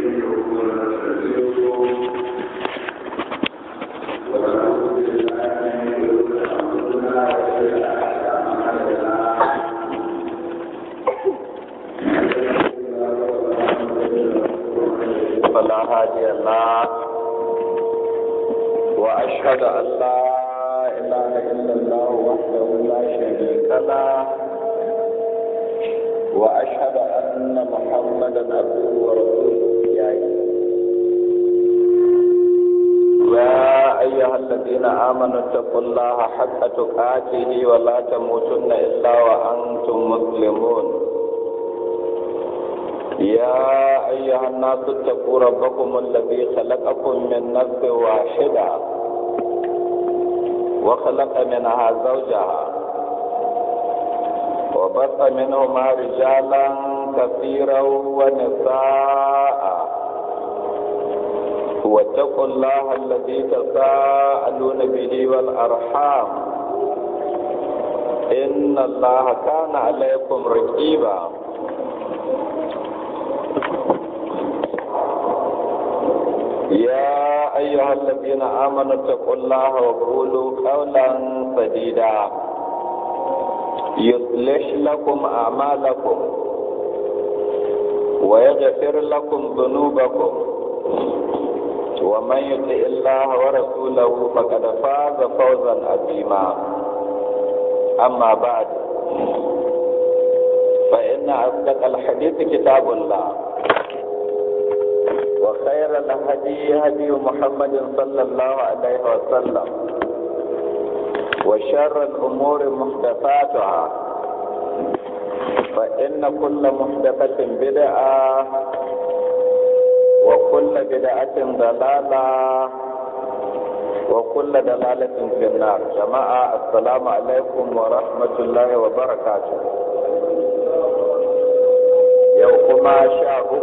فلا هادي له وأشهد أن لا إله إلا الله وحده لا شريك له وأشهد أن محمدا عبده ورسوله يا أيها الذين آمنوا اتقوا الله حق تقاته ولا تموتن إلا وأنتم مسلمون يا أيها الناس اتقوا ربكم الذي خلقكم من نفس واحدة وخلق منها زوجها وبث منهما رجالا كثيرا ونساء واتقوا الله الذي تساءلون به والأرحام إن الله كان عليكم رقيبا يا أيها الذين آمنوا اتقوا الله وقولوا قولا سديدا يصلح لكم أعمالكم ويغفر لكم ذنوبكم ومن يطع الله ورسوله فقد فاز فوزا عظيما أما بعد فإن أصدق الحديث كتاب الله وخير الهدي هدي محمد صلى الله عليه وسلم وشر الأمور محدثاتها فإن كل محدثة بدعة وكل بدعة ضلالة وكل ضلالة في النار. جماعة السلام عليكم ورحمة الله وبركاته. يوكما شاءكم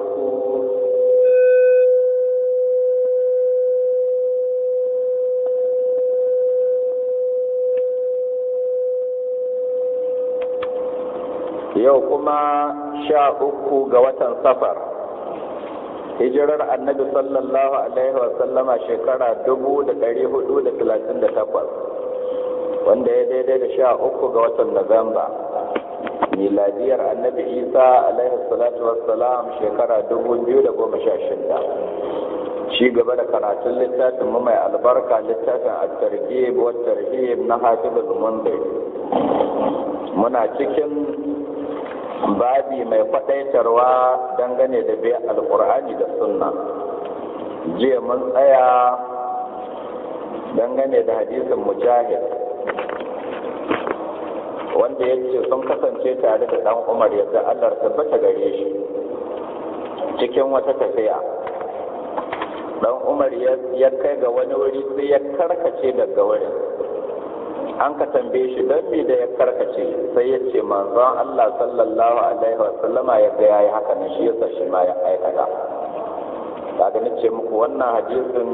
yau kuma 13 ga watan safar hijirar annabi sallallahu alaihi wasallama shekara 1438 wanda ya daidai da 13 ga watan Nuwamba miladiyar annabi Isa alaihi salatu wassalam shekara 2016 ci gaba da karatun littafin mu mai albarka littafin at-targhib wa at-tarhib na Hafizul Munzir muna cikin babi mai faɗaitarwa dangane da biyan alkur'ani da sunna. Jiya mun tsaya dangane da hadisin mujahid wanda ya ce sun kasance tare da ɗan umar yadda Allah tabbata gare shi cikin wata tafiya. Ɗan umar ya kai ga wani wuri sai ya karkace daga wurin. An ka tambaye shi don me da ya karkace sai ya ce manzon Allah sallallahu alaihi wasallama ya ga yayi haka ne shi yasa shi ma ya aikata. Kaga ni ce muku wannan hadisin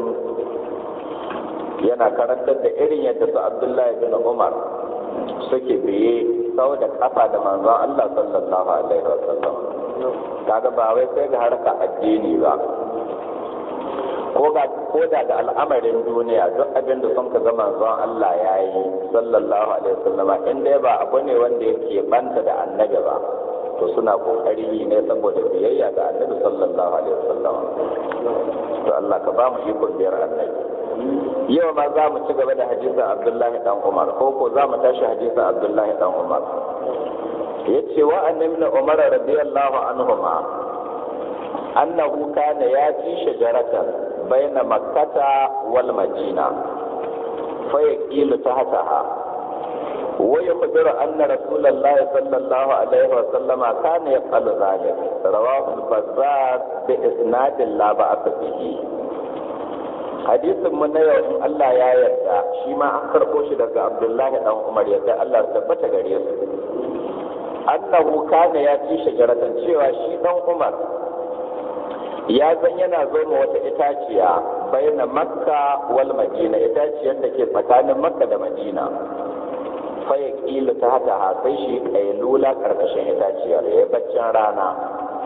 yana karantar da irin yadda su Abdullahi bin Umar suke biye sau da kafa da manzon Allah sallallahu alaihi wasallam. Kaga ba wai sai ga harka addini ba. ko da ga al'amarin duniya duk abin da sun ka zama manzon Allah ya yi sallallahu alaihi wasallama in dai ba abu ne wanda yake banta da annabi ba to suna kokari ne saboda biyayya ga annabi sallallahu alaihi wasallama. To Allah ka ba mu ikon biyar annabi. Yau ma za mu ci gaba da hadisin Abdullahi dan Umar ko za mu tashi hadisin Abdullahi dan Umar. Yace wa annabi Umar radiyallahu anhuma annahu kana yati shajaratan بين مكة والمدينة فيقيل تحتها ويخبر أن رسول الله صلى الله عليه وسلم كان يفعل ذلك. رواه البزار بإسناد لا بأس به. حديث من يوم الله يا يرضى شيما أخر قوش لك عبد الله بن عمر يرضى الله ثبت غريب أنه كان يأتي شجرة شيوا شي بن عمر ya zan yana zo ma wata itaciya baina makka wal madina, itaciyar da ke tsakanin makka da madina. Faya kila ta hata sai shi kailula karkashin itaciyar ya baccin rana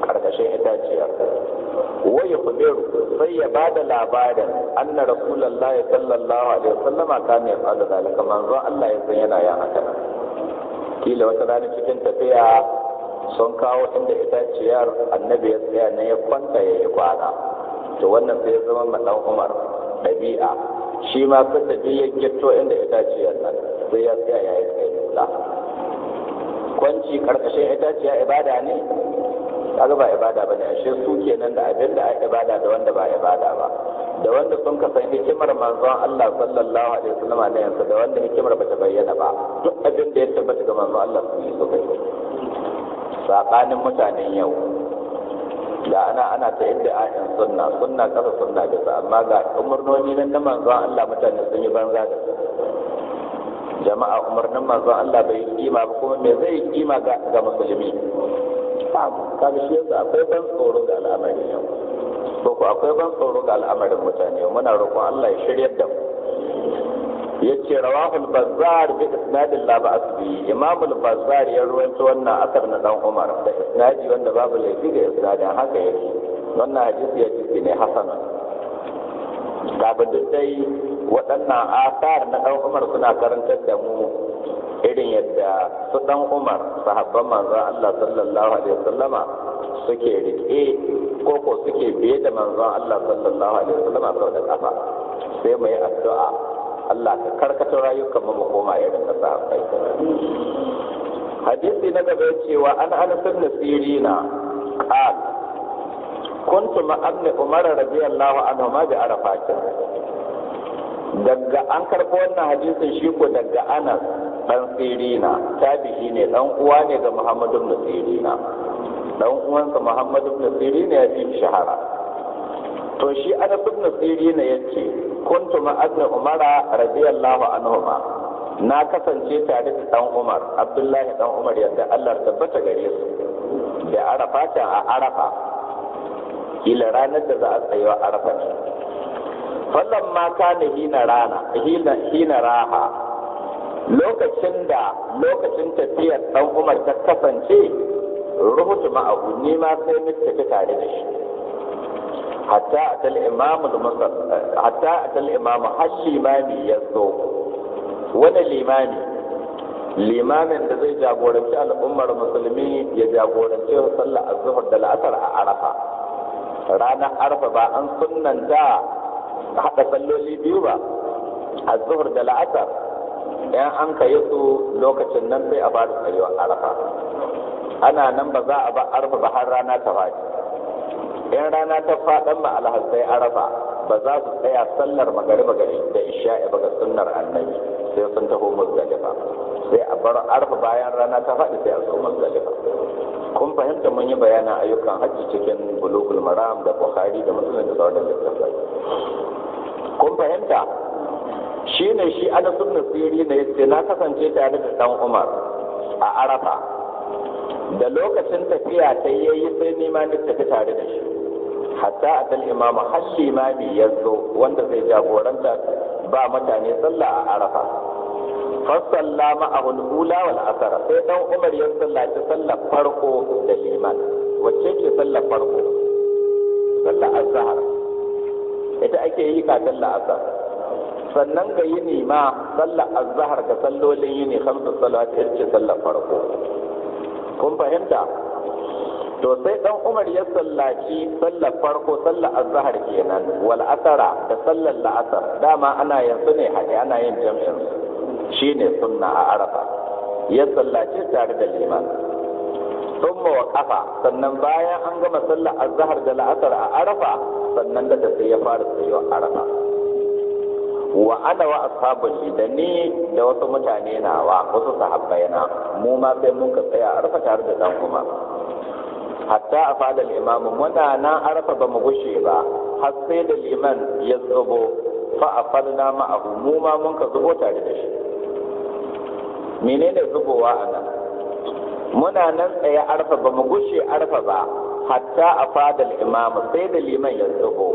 karkashin itaciyar wai kubiru sai ya bada labarin anna rasulullahi sallallahu alaihi wasallam kana ya fada zalika manzo Allah ya san yana yin haka kila wata rana cikin tafiya sun kawo inda itaciyar annabi ya tsaya ne ya kwanta ya yi kwana to wannan sai ya zama ma dan Umar dabi'a shi ma sai da ya gitto inda itaciyar nan sai ya tsaya ya yi kailula kwanci karkashin itaciya ibada ne kaga ba ibada bane ashe su kenan da abin da ake ibada da wanda ba ibada ba da wanda sun ka san hikimar manzon Allah sallallahu alaihi wasallam ne yansa da wanda hikimar bata bayyana ba duk abin da ya tabbata ga manzon Allah sun yi so kai sakanin mutanen yau da ana ta yadda ayin sunna kasa sunna bisa amma ga umarnoni nan na manzon Allah mutane sun yi banza da su jama'a umarnin manzon Allah bai yi kima ba kuma me zai yi kima ga musulmi kaga shi yasa akwai ban tsoro ga al'amarin yau ko akwai ban tsoro ga al'amarin mutane muna roƙon Allah ya shiryar da mu yace rawahu al-bazzar bi isnadin la ba'as bi imam al-bazzar ya ruwaito wannan asar na dan Umar da isnadi wanda babu laifi ga isnadin haka yake wannan hadisi ya ce ne hasanan kaga dai waɗannan asar na dan Umar suna karantar da mu irin yadda su dan Umar sahabban manzon Allah sallallahu alaihi wasallama suke rike koko suke biye da manzon Allah sallallahu alaihi wasallama sau da kafa sai mu yi addu'a Allah ka karkata rayukan mu koma irin da sahabbai hadisi na gaba cewa an Anas ibn Sirina qal kuntu ma ibn Umar radiyallahu anhu ma bi Arafat daga an karbo wannan hadisin shi ko daga Anas dan Sirina tabi'i ne dan uwa ne ga Muhammad ibn Sirina dan uwansa Muhammad ibn Sirina ya fi shahara to shi Anas ibn Sirina yace kuntu ma ibn Umar radiyallahu anhuma na kasance tare da dan Umar Abdullahi dan Umar yadda Allah tabbata gare su da Arafata a Arafa ila ranar da za a tsayo Arafa ne fallan ma kana hina raha lokacin tafiyar dan Umar ta kasance rubutu ma'ahu ni ma sai mu tafi tare da shi hatta atal imamu har limami ya zo wani limamin da zai jagoranci al'ummar musulmi ya jagoranci sallar azhar da la'asar a Arafa ranar Arafa ba an sunnanta haɗa salloli biyu ba azhar da la'asar yan an kai su lokacin nan sai a ba da tsayuwar Arafa ana nan ba za a ba Arafa ba har rana ta faɗi in rana ta faɗan ma alhassai Arafa ba za su tsaya sallar magariba da isha'i ba ga sunnar annabi sai sun taho Muzdalifa sai a bar Arafa bayan rana ta faɗi sai a zo Muzdalifa kun fahimta mun yi bayanan ayyukan hajji cikin Bulughul Maram da Bukhari da Muslim da sauran littattafai kun fahimta shine shi Anas ibn Sirin ne yace na kasance tare da dan Umar a Arafa da lokacin tafiya ta yayi sai ni ma ni tafi tare da shi hatta atal imamu har limami ya zo wanda zai jagoranta ba mutane sallah a Arafa fasalla ma'ahu al-ula wal asr sai dan Umar ya sallaci sallar farko da liman wacce ce sallar farko sallar azhar ita ake yi kafin la'asar sannan ga yini ma sallar azhar ga sallolin yini khamsu salawat ita ce sallar farko kun fahimta to sai dan Umar ya sallaci sallar farko sallar azhar kenan wal asara da sallar la'asar dama ana yanzu ne haɗe ana yin jami'in shine sunna a Arafa ya sallaci tare da liman thumma waqafa sannan bayan an gama sallar azhar da la'asar a Arafa sannan da sai ya fara tsayo Arafa wa ana wa ashabul da ni da wasu mutane nawa wasu sahabbai na mu ma sai mun ka tsaya Arafa tare da dan Umar hatta a fadar imamu muna nan Arafa ba mu gushe ba har sai da liman ya zubo fa a fadna ma'ahu mu ma mun ka zubo tare da shi menene zubowa a nan muna nan tsaye Arafa ba mu gushe Arafa ba hatta a fadar imamu sai da liman ya zubo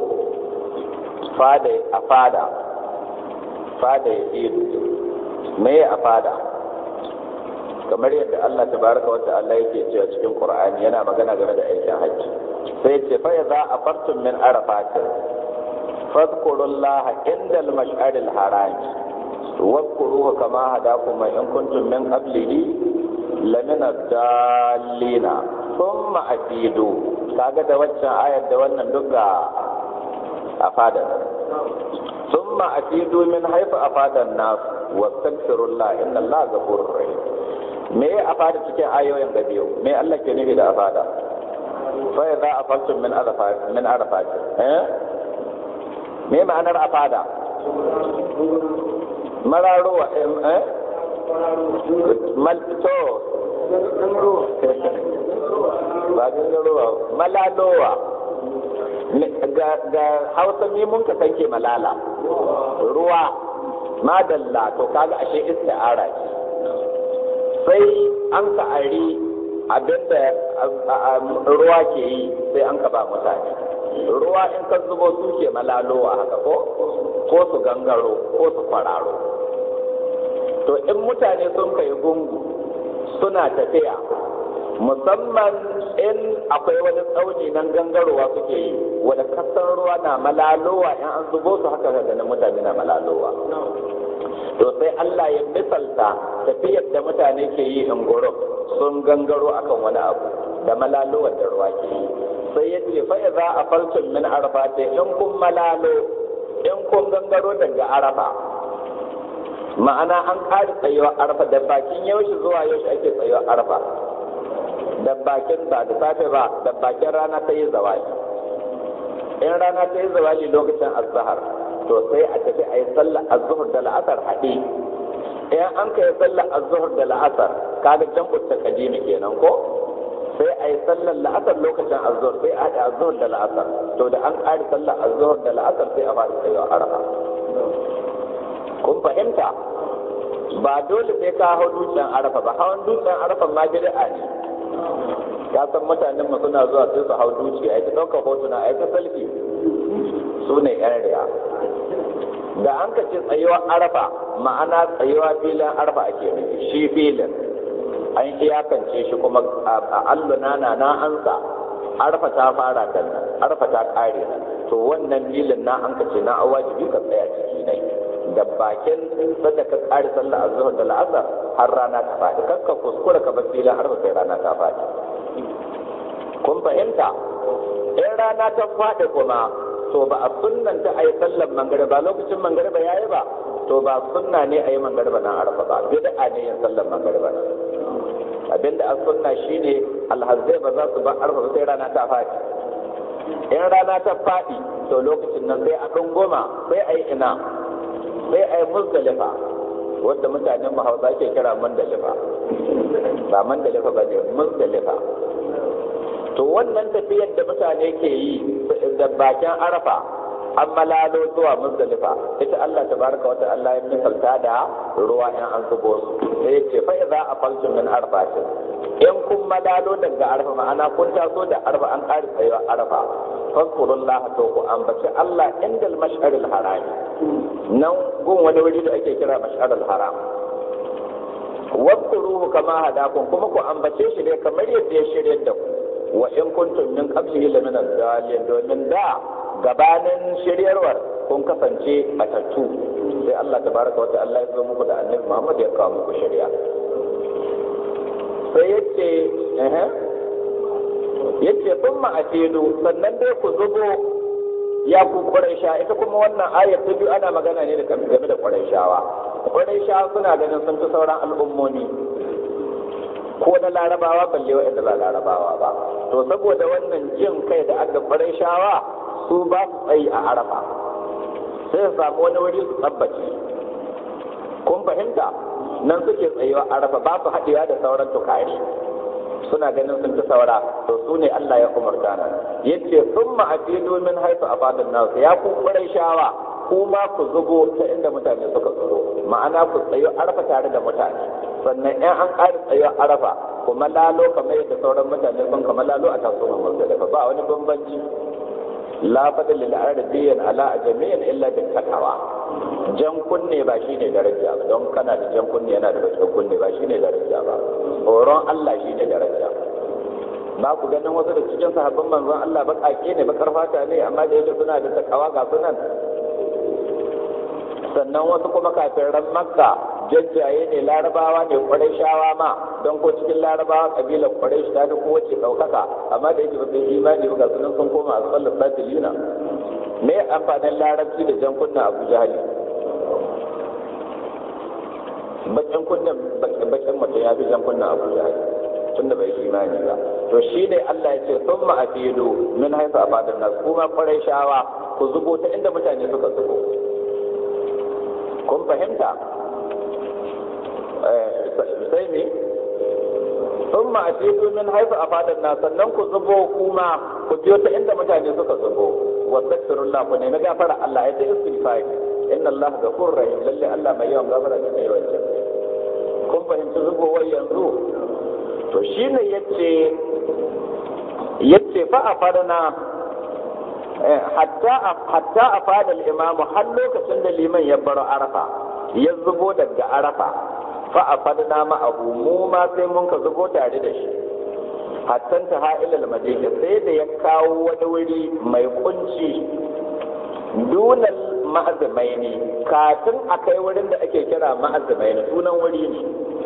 fada ya idu me a fada kamar yadda Allah tabaraka wa ta'ala yake cewa cikin Qur'ani yana magana game da aikin hajji sai ya ce fa idza afartum min arafatin fadhkurullaha indal mash'aril haram wadhkuruhu kama hadakum wa in kuntum min qablihi lamina dallina thumma afidu kaga da waccan ayar da wannan duka afada thumma afidu min haythu afada an-nas wastaghfirullah inna allaha ghafurur rahim me ya afada cikin ayoyin da biyu me Allah ke nufi da afada fa idza afaltum min arafat me ma'anar afada mararowa malto ba gangarowa malalowa ga hausa mi mun ka sanke malala ruwa madalla to kaga ashe isti'ara ce sai an ka ari abinda ruwa ke yi sai an ka ba mutane ruwa in ka zubo su ke malalowa haka ko su gangaro ko su kwararo to in mutane sun kai gungu suna tafiya musamman in akwai wani tsauni nan gangarowa suke yi wadda kasan ruwa na malalowa in an zubo su haka ganin mutane na malalowa to sai Allah ya misalta tafiyar da mutane ke yi in gurin sun gangaro akan wani abu da malalowar da ruwa ke yi sai ya ce fa idza afaltum min arafat in kun malalo in kun gangaro daga arafa ma'ana an ƙari tsayuwar arafa da bakin yaushe zuwa yaushe ake tsayuwar arafa da bakin ba da safe ba da bakin rana ta yi zawali in rana ta yi zawali lokacin azhar to sai a tafi a yi sallar azhar da la'asar haɗe in an kai sallar azhar da la'asar kaga jam'u takadimi kenan ko sai a yi sallar la'asar lokacin azhar sai a haɗa azhar da la'asar to da an ƙari sallar azhar da la'asar sai a fara tsayuwar arafa kun fahimta ba dole sai ka hau dutsen arafa ba hawan dutsen arafa ma bid'a ne ka san mutanen mu suna zuwa sai su hau duci ai ta ɗaukar hotuna ai ta selfie su ne yan riya da an ka ce tsayuwar arafa ma'ana tsayuwa filin arafa ake nufi shi filin an iyakance shi kuma a alluna na ansa arafa ta fara da nan arafa ta kare nan to wannan filin na an ka ce na wajibi ka tsaya ciki ne da bakin sanda ka kare sallah azhar da la'asar har rana ta faɗi kakka kuskura ka bar filin har sai rana ta faɗi kun fahimta in rana ta faɗi kuma to ba a sunnanta a yi sallar mangariba lokacin mangariba yayi ba to ba sunna ne a yi mangariba nan arafa ba bid'a ne yin sallar mangariba abinda a sunna shine alhazzai ba za su ba arafa sai rana ta faɗi in rana ta faɗi to lokacin nan sai a goma sai a yi ina sai a yi muzdalifa wanda mutanen mahausa ke kira mandalifa ba mandalifa ba ne muzdalifa to wannan tafiyar da mutane ke yi da bakin arafa an malalo zuwa muzdalifa ita Allah tabaraka wa ta'ala ya misalta da ruwa in an zubo su sai ya ce fa idza afaltum min arfatin in kun malalo daga arafa ma'ana kun taso da arafa an ƙari tsayuwa arafa fadkurullah to ku ambaci Allah indal mash'aril haram nan gun wani wuri da ake kira mash'aril haram wadkuruhu kama hadakum kuma ku ambace shi ne kamar yadda ya shirye da ku wa in kuntum min qablihi la min ad-dallin domin da gabanin shiryarwar kun kasance matattu sai Allah tabaraka wa ta'ala ya zo muku da annabi Muhammad ya kawo muku shari'a sai yace thumma atidu sannan dai ku zubo ya ku Quraisha ita kuma wannan ayar ta biyu ana magana ne game da Quraishawa suna ganin sun fi sauran al'ummomi ko na larabawa balle wa'anda ba larabawa ba to saboda wannan jin kai da aka Quraishawa su ba su tsayi a arafa sai su samu wani wuri su tsabbace kun fahimta nan suke tsayuwa arafa ba su haɗewa da sauran tukari suna ganin sun fi saura to su ne Allah ya umarta nan yace summa afidu min haythu afadan nas ya ku Quraishawa kuma ku zubo ta inda mutane suka zubo ma'ana ku tsayo arafa tare da mutane sannan in an ƙara tsayo arafa kuma lalo kamar yadda sauran mutane sun kamar lalo a tasoma muzdalifa ba wani bambanci la fadl lil arabiyyin ala ajamiyyin illa bil taqwa jan kunne ba shi ne daraja ba, don kana da jan kunne yana da bakin kunne ba shi ne daraja ba, tsoron Allah shi ne daraja. Ba ku ganin wasu da cikin sahabban manzon Allah baƙaƙe ne bakar fata ne amma da yake suna da takawa ga sunan. Sannan wasu kuma kafiran Makka jajjaye ne, larabawa ne, Qurayshawa ma, don ko cikin larabawa kabilar Quraysh ta da kowace ɗaukaka amma da yake ba su imani ba ga sunan sun koma a sallar satilina. Me amfanin larabci da jan kunna Abu Jahali? Bakin kunnen bakin mutum ya fi jan kunna Abu Jahali tunda bai imani ba. To shi ne Allah ya ce sun ma'afidu min haifa fadar nas, kuma Qurayshawa ku zubo ta inda mutane suka zubo. Kun fahimta? Sai ne? Sun ma'afidu min haifa fadar nas, sannan ku zubo kuma ku biyo ta inda mutane suka zubo. Wastaghfirullah, ku nemi gafara Allah, ya ta istighfar. Inna Allah ghafurur rahim, lalle Allah mai yawan gafara ne mai yawan jin. Kun fahimci zubowar yanzu? To shine yace fa afarna hatta afada al-imam har lokacin da liman ya bar arafa ya zubo daga arafa, fa afadna ma abu mu ma sai mun ka zubo tare da shi, hatta ta ha'ilal madina, sai da ya kawo wani wuri mai kunci dunal ma'azmaini, kafin a kai wurin da ake kira ma'azmaini, sunan wuri ne.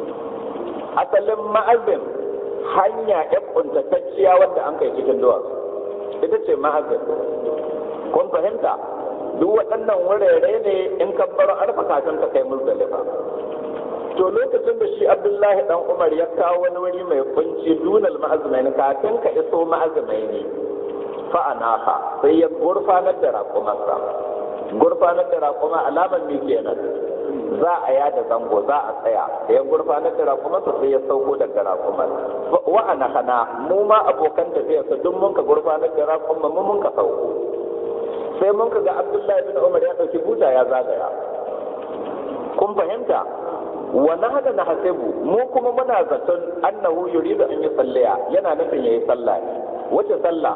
Asalin ma'azin hanya ya kuntatacciya wanda an kai cikin duwatsu ita ce ma'azin. Kun fahimta? Duk waɗannan wurare ne in ka bar arfa kafin ka kai Muzdalifa. To lokacin da shi Abdullahi dan Umar ya kawo wani wuri mai kunci dunal ma'azmaini, kafin ka iso ma'azmaini, fa anafa sai ya gurfanar da raƙumarsa. Gurfanar da raƙuma alamar me kenan? Za a yada zango, za a tsaya. Da ya gurfanar da raƙumarsa sai ya sauko daga raƙumar. Wa ana hana mu ma abokan tafiyarsa duk mun ka gurfanar da raƙumar mu mun ka sauko. Sai mun ka ga Abdullahi bin Umar ya ɗauki buta ya zagaya. Kun fahimta? Wa nahada na hasibu, mu kuma muna zaton annahu yuridu an yi salliya, yana nufin yayi sallah ne. Wace sallah?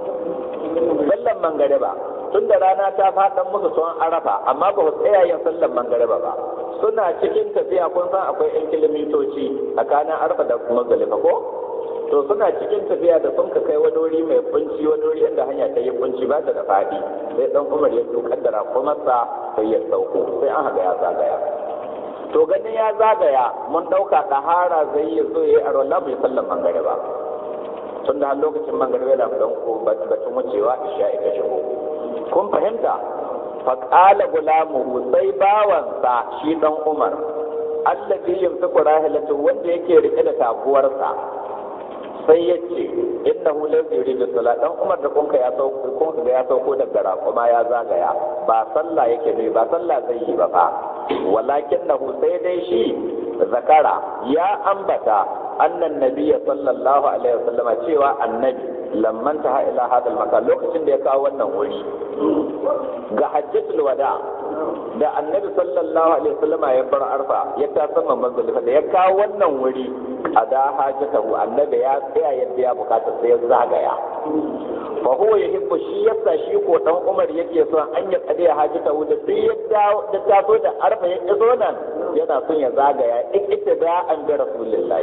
Sallan mangariba. Tun da rana ta faɗan musu sun arafa, amma ba su tsaya yin sallan mangariba ba. Suna cikin tafiya, kun san akwai 'yan kilomitoci tsakanin arfa da Muzdalifa ko? To suna cikin tafiya da sun ka kai wani wuri mai kunci, wani wuri inda hanya ta yi kunci ba ta da faɗi. Sai dan Umar ya tukar da rakumarsa sai ya sauko, sai an haga ya zagaya. To ganin ya zagaya mun ɗauka ɗahara zai yi zo ya yi arwala bai sallan mangariba. Tun da har lokacin mangariba da ɗan ko batun wucewa isha ita shigo. Kun fahimta? Faƙala gulamuhu, sai bawansa shi ɗan Umar, allazi yamsaku rahilatu, wanda yake rike da taguwarsa, sai ya ce innahu laysa yuridu salat. Dan Umar da kunka ya sauko daga raƙuma ya zagaya, ba sallah yake ne, ba sallah zai yi ba fa, walakinnahu, sai dai shi zakara ya ambata annan nabiyya sallallahu alaihi wasallam, cewa annabi lamman ta ila hadal makan, lokacin da ya kawo wannan wuri ga hajjatul wada, da annabi sallallahu alaihi wasallam ya bar arfa ya ta sama Muzdalifa, da ya kawo wannan wuri ada hajjatahu, annabi ya tsaya yadda ya bukata sai ya zagaya. Fa huwa yuhibbu, shi yasa shi ko dan Umar yake son an ya kadiya hajjatahu, da sai ya dawo da taso da arfa ya iso nan yana son ya zagaya da an ga rasulullahi.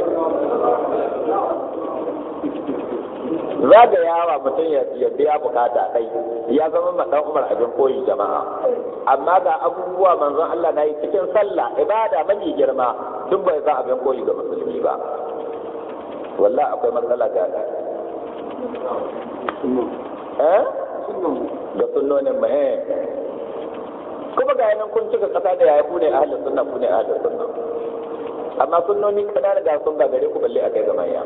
Zagayawa mutum ya biya bukata ɗai ya zama ma dan Umar abin koyi jama'a, amma ga abubuwa manzon Allah na yi cikin sallah ibada mai girma duk bai za abin koyi ga musulmi ba. Wallahi akwai matsala ga da sunnonin mu kuma ga yanan kun cika kasa da yaya ku ne ahlus sunna, ku ne ahlus sunna, amma sunnoni kana da sun ga gare ku balle akai ga manya.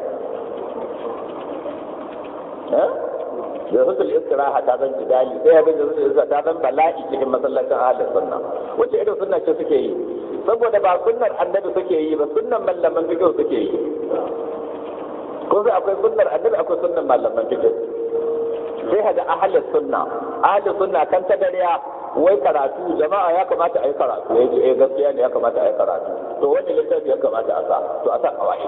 Da hutul istiraha ta zan jidali, sai abin da hutul istiraha ta zan bala'i cikin masallacin ahlus sunna. Wace irin sunna ce suke yi? Saboda ba sunnar annabi suke yi ba, sunnar malaman fiqh suke yi. Ko sai akwai sunnar annabi, akwai sunnar malaman fiqh. Sai haga ahlus sunna kan ta dariya wai karatu, jama'a ya kamata a yi karatu, ya ce gaskiya ne ya kamata a yi karatu, to wani littafi ya kamata a sa, to a sa kawai.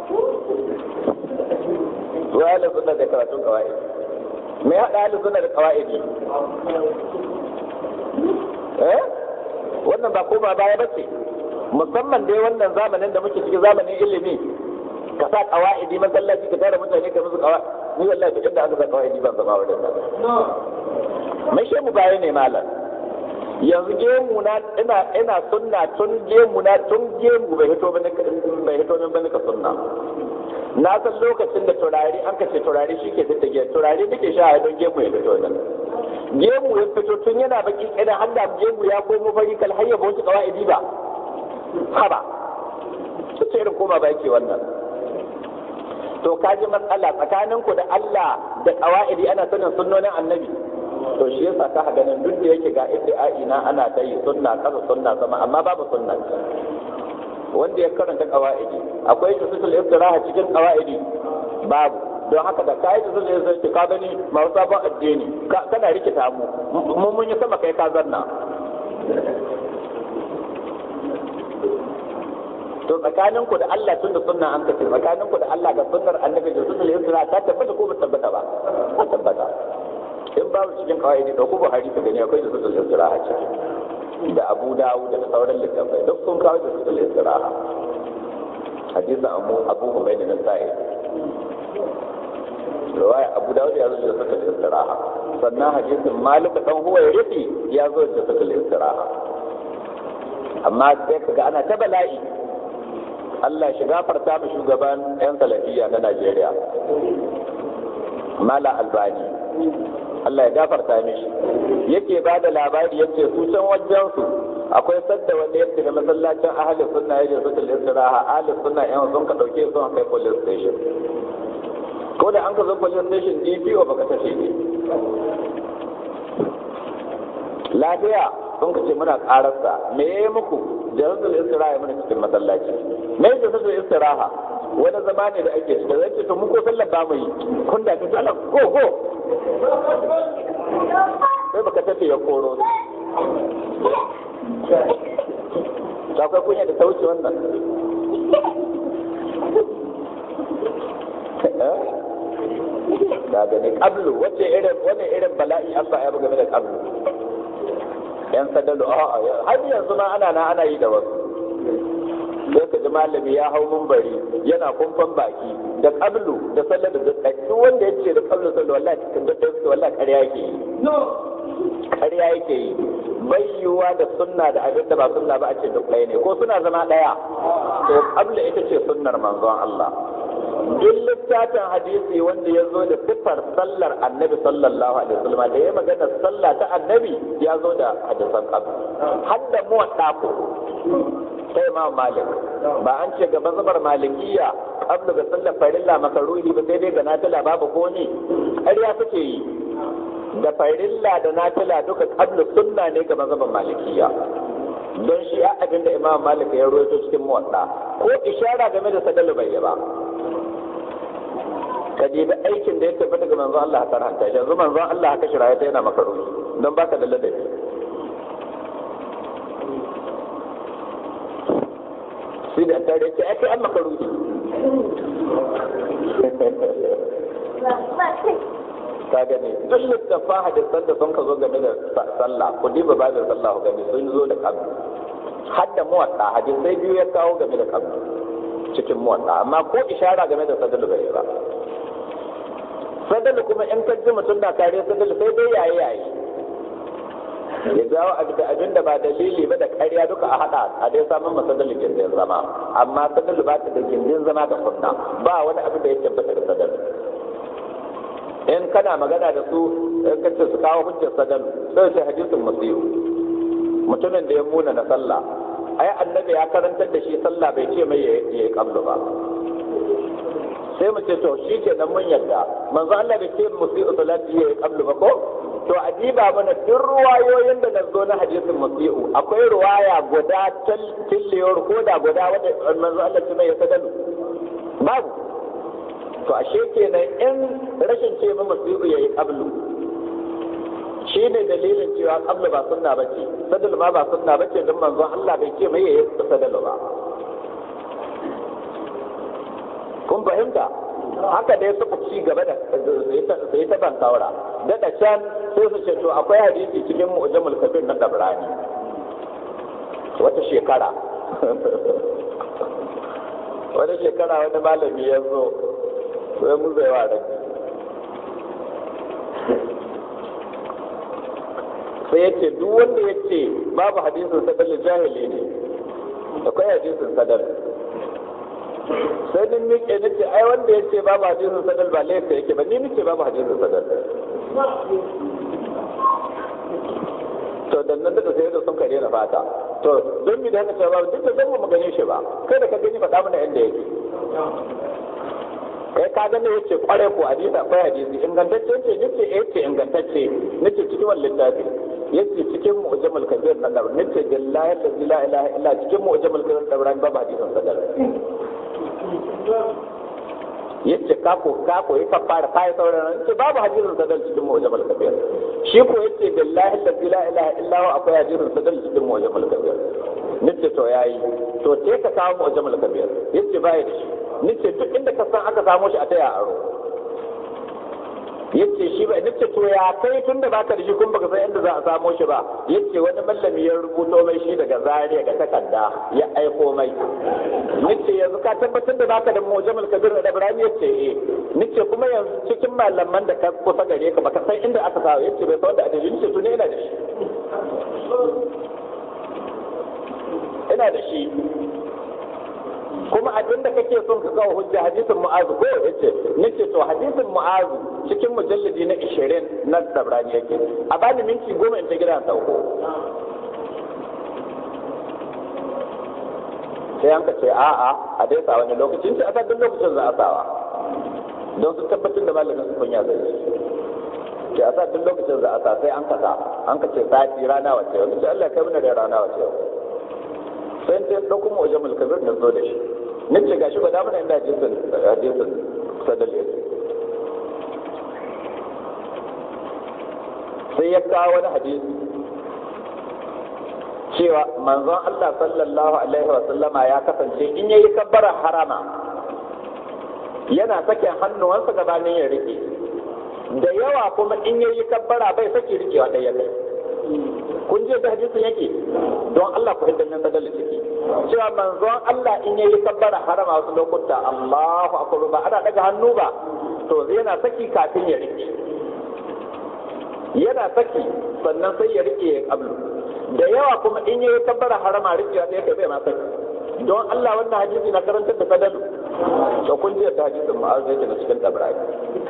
Wai ahlus sunna da karatun kawai. Me haɗa ahlus sunna da kawai? wannan ba koma baya ba ce, musamman dai wannan zamanin da muke cikin zamanin ilimi, ka sa qawaidi masallaci ka tare mutane ka musu qawaidi, ni wallahi duk inda aka sa qawaidi ban zama wurin nan. Mai shemu baya ne malam. Yanzu gemu na ina sunna tun gemu bai hito bane ka sunna. Na san lokacin da turare an kace turare shi ke tattage turare nake sha don gemu ya fito nan. Gemu ya fito tun yana baki idan har da gemu ya komo fari kal hayya ba wata qawaidi ba. Haba. Sai irin koma ba yake wannan. To kaji matsala tsakaninku da Allah da qawaidi ana sanin sunnonin annabi. To shi yasa ka ganin duk da yake ga iddi'ai na ana ta yi sunna kaza sunna sama amma babu sunna. Wanda ya karanta qawaidi akwai tusul istiraha cikin qawaidi babu, don haka da kai tusul istiraha ka gani ma sabon addini kana rikita mu mun yi sama kai ka zanna. To tsakaninku da Allah tun da sunna an kace tsakaninku da Allah da sunnar annabi da tusul istiraha ta tabbata ko ba tabbata ba? Ta tabbata. In babu cikin kawai da ku Buhari ka gani akwai da sutul istiraha ciki da Abu Dawud da sauran littafai duk sun kawo da sutul istiraha. Hadisin Abu Humayd bin Sa'id riwaya Abu Dawud ya zo da sutul istiraha, sannan hadisin Malik dan Huwayrisi ya zo da sutul istiraha. Amma sai kaga ana ta bala'i. Allah shi gafarta mu shugaban yan salafiya na Najeriya Mala Albani, Allah ya gafarta mishi, yake ba da labari yace su can wajen su akwai sadda wanda yake da masallacin ahli sunna yaje su til istiraha, ahli sunna yan sun ka dauke su kai police station, ko da an ka zo police station DPO baka tace ne lafiya sun ka ce muna kararsa me yayi muku jazatul istiraha muna cikin masallaci, me jazatul istiraha wani zama ne da ake cika zai ce to mu ko sallar ba mu yi kun da ka sallar go sai baka tafi ya koro ta kai kunya da sauci wannan da gani kablu wani irin bala'i Allah ya buga da kablu yan sadalu har yanzu ma ana yi da wasu sai ka ji malami ya hau mumbari yana kumfan baki da kablu da sallar da duk wanda ya ce da kablu sallar wallahi cikin da su wallahi ƙarya yake yi ƙarya yake yi bai yiwuwa da sunna da abin da ba sunna ba a ce duk ɗaya ne ko suna zama ɗaya to kablu ita ce sunnar manzon Allah duk littafin hadisi wanda ya zo da siffar sallar annabi sallallahu alaihi wasallam da ya magana sallah ta annabi ya zo da hadisan kablu har da muwadda ko sai ma Malik ba an ce ga mazhabar Malikiyya kablu ga sallar farilla makaruhi ba sai dai ga nafila babu ko ne ƙarya suke yi da farilla da nafila duka kablu sunna ne ga mazhabar Malikiyya don shi abin da Imam Malik ya rawaito cikin muwadda ko ishara game da sadalu bai ba ka dibi aikin da ya tabbata ga manzon Allah ka karanta shi yanzu manzon Allah ka shiraya ta yana makaruhi don baka da ladabi sai da tare ce ake an makaruhi ka gani duk littafin hadisan da sun ka zo game da sallah ku diba ba da sallah gani sun zo da kabri har da muwatta hadisai biyu ya kawo game da kabri cikin muwatta amma ko ishara game da sadalu bai ba sadalu kuma in ka ji mutum da kare sadalu sai dai yayi ya jawo abin da ba dalili ba da ƙarya duka a haɗa a dai samun masadalin gindin zama amma sadalu ba ta da gindin zama da sunna ba wani abin da ya tabbata da sadalu in kana magana da su in kace su kawo hujjar sadalu sai ce hadisin musiyu mutumin da ya muna na sallah ai annabi ya karantar da shi sallah bai ce mai yayi qablu ba sai mu ce to shi ke nan mun yarda manzo Allah bai ce musiyu salati yayi qablu ba ko to ajiba mana duk ruwayoyin da nazo na hadisin musiu akwai ruwaya guda tilliyar ko da guda wanda manzo Allah ce mai sadalu babu to ashe kenan in rashin ce mu musiu yayi qablu shine dalilin cewa qablu ba sunna bace sadalu ma ba sunna bace dan manzo Allah bai ce mai yayi sadalu ba kun fahimta haka dai suka ci gaba da sai ta ban kaura da can sai su ce to akwai hadisi cikin mu'jamul kabir na Tabrani wata shekara wani malami ya zo sai mu zai wa rabi sai ya ce duk wanda ya ce babu hadisin sadar jahili ne, akwai hadisin sadar. Sai din miƙe nace ai wanda ya ce babu hadisin sadar ba laifi yake ba, ni nace babu hadisin sadar. To dan nan da sai da sun kare na fata. To don mi da haka cewa duk da zan mu gane shi ba, kai da ka gani faɗa mana inda yake. Kai ka gane yace kware ko hadisi akwai hadisi ingantacce ce nace yace ingantacce nace cikin wannan littafi yace cikin mu'jamul kabir na dabar nace billahi la ilaha illa cikin mu'jamul kabir dabar babu hadisin sadar. Yace kako ya fara kai sauraron yace babu hadisin sadar cikin mu'jamul kabir. Shi ko yace billahi la ilaha illa huwa akwai hadisin sadar cikin mu'jamul kabir. Nace to yayi to te ka kawo mu'jamul kabir yace bai da shi. Nace duk inda ka san aka samu shi a taya aro. Yace shi ba nace to ya kai tunda baka da shi kun baka san inda za a samu shi ba. Yace wani mallami ya rubuto mai shi daga Zaria ga takarda ya aiko mai. Nace yanzu ka tabbatar da baka da mu'jamul kabir da Ibrahim yace eh. Nace kuma yanzu cikin malaman da ka kusa gare ka baka san inda aka samu yace bai san da adalci nace to ne ina da shi. Ina da shi. Kuma abin da kake son ka kawo hujja hadisin Mu'azu ko yace nace to hadisin Mu'azu cikin mujalladi na 20 na Tabrani yake a bani minti 10 in ta gidan sauko sai an ka ce a'a a dai sa wani lokacin sai a duk lokacin za a sawa don su tabbatar da malamin su kunya zai ce a sa duk lokacin za a sa sai an kasa an ka ce sati rana wace yau sai Allah kai mana da rana wace yau sai ta dauko mu wajen mulkabir da zo da shi nace gashi ba da mana inda hadisin sadal yake sai ya kawo wani hadisi cewa manzon Allah sallallahu alaihi wa sallama ya kasance in yayi kabbara harama yana sake hannuwansa gabanin ya rike da yawa kuma in yayi kabbara bai sake rikewa ɗaya kai kun je da hadisin yake don Allah ku hidda nan sadal ciki cewa manzon Allah in yayi kabbara harama wasu lokuta Allahu akbar ba ana daga hannu ba to yana saki kafin ya rike yana saki sannan sai ya rike ya kablu da yawa kuma in yayi kabbara harama rike ya kai bai ma saki don Allah wannan hadisi na karantar da sadalu to kun je da hadisin Mu'adh yake da cikin Tabrani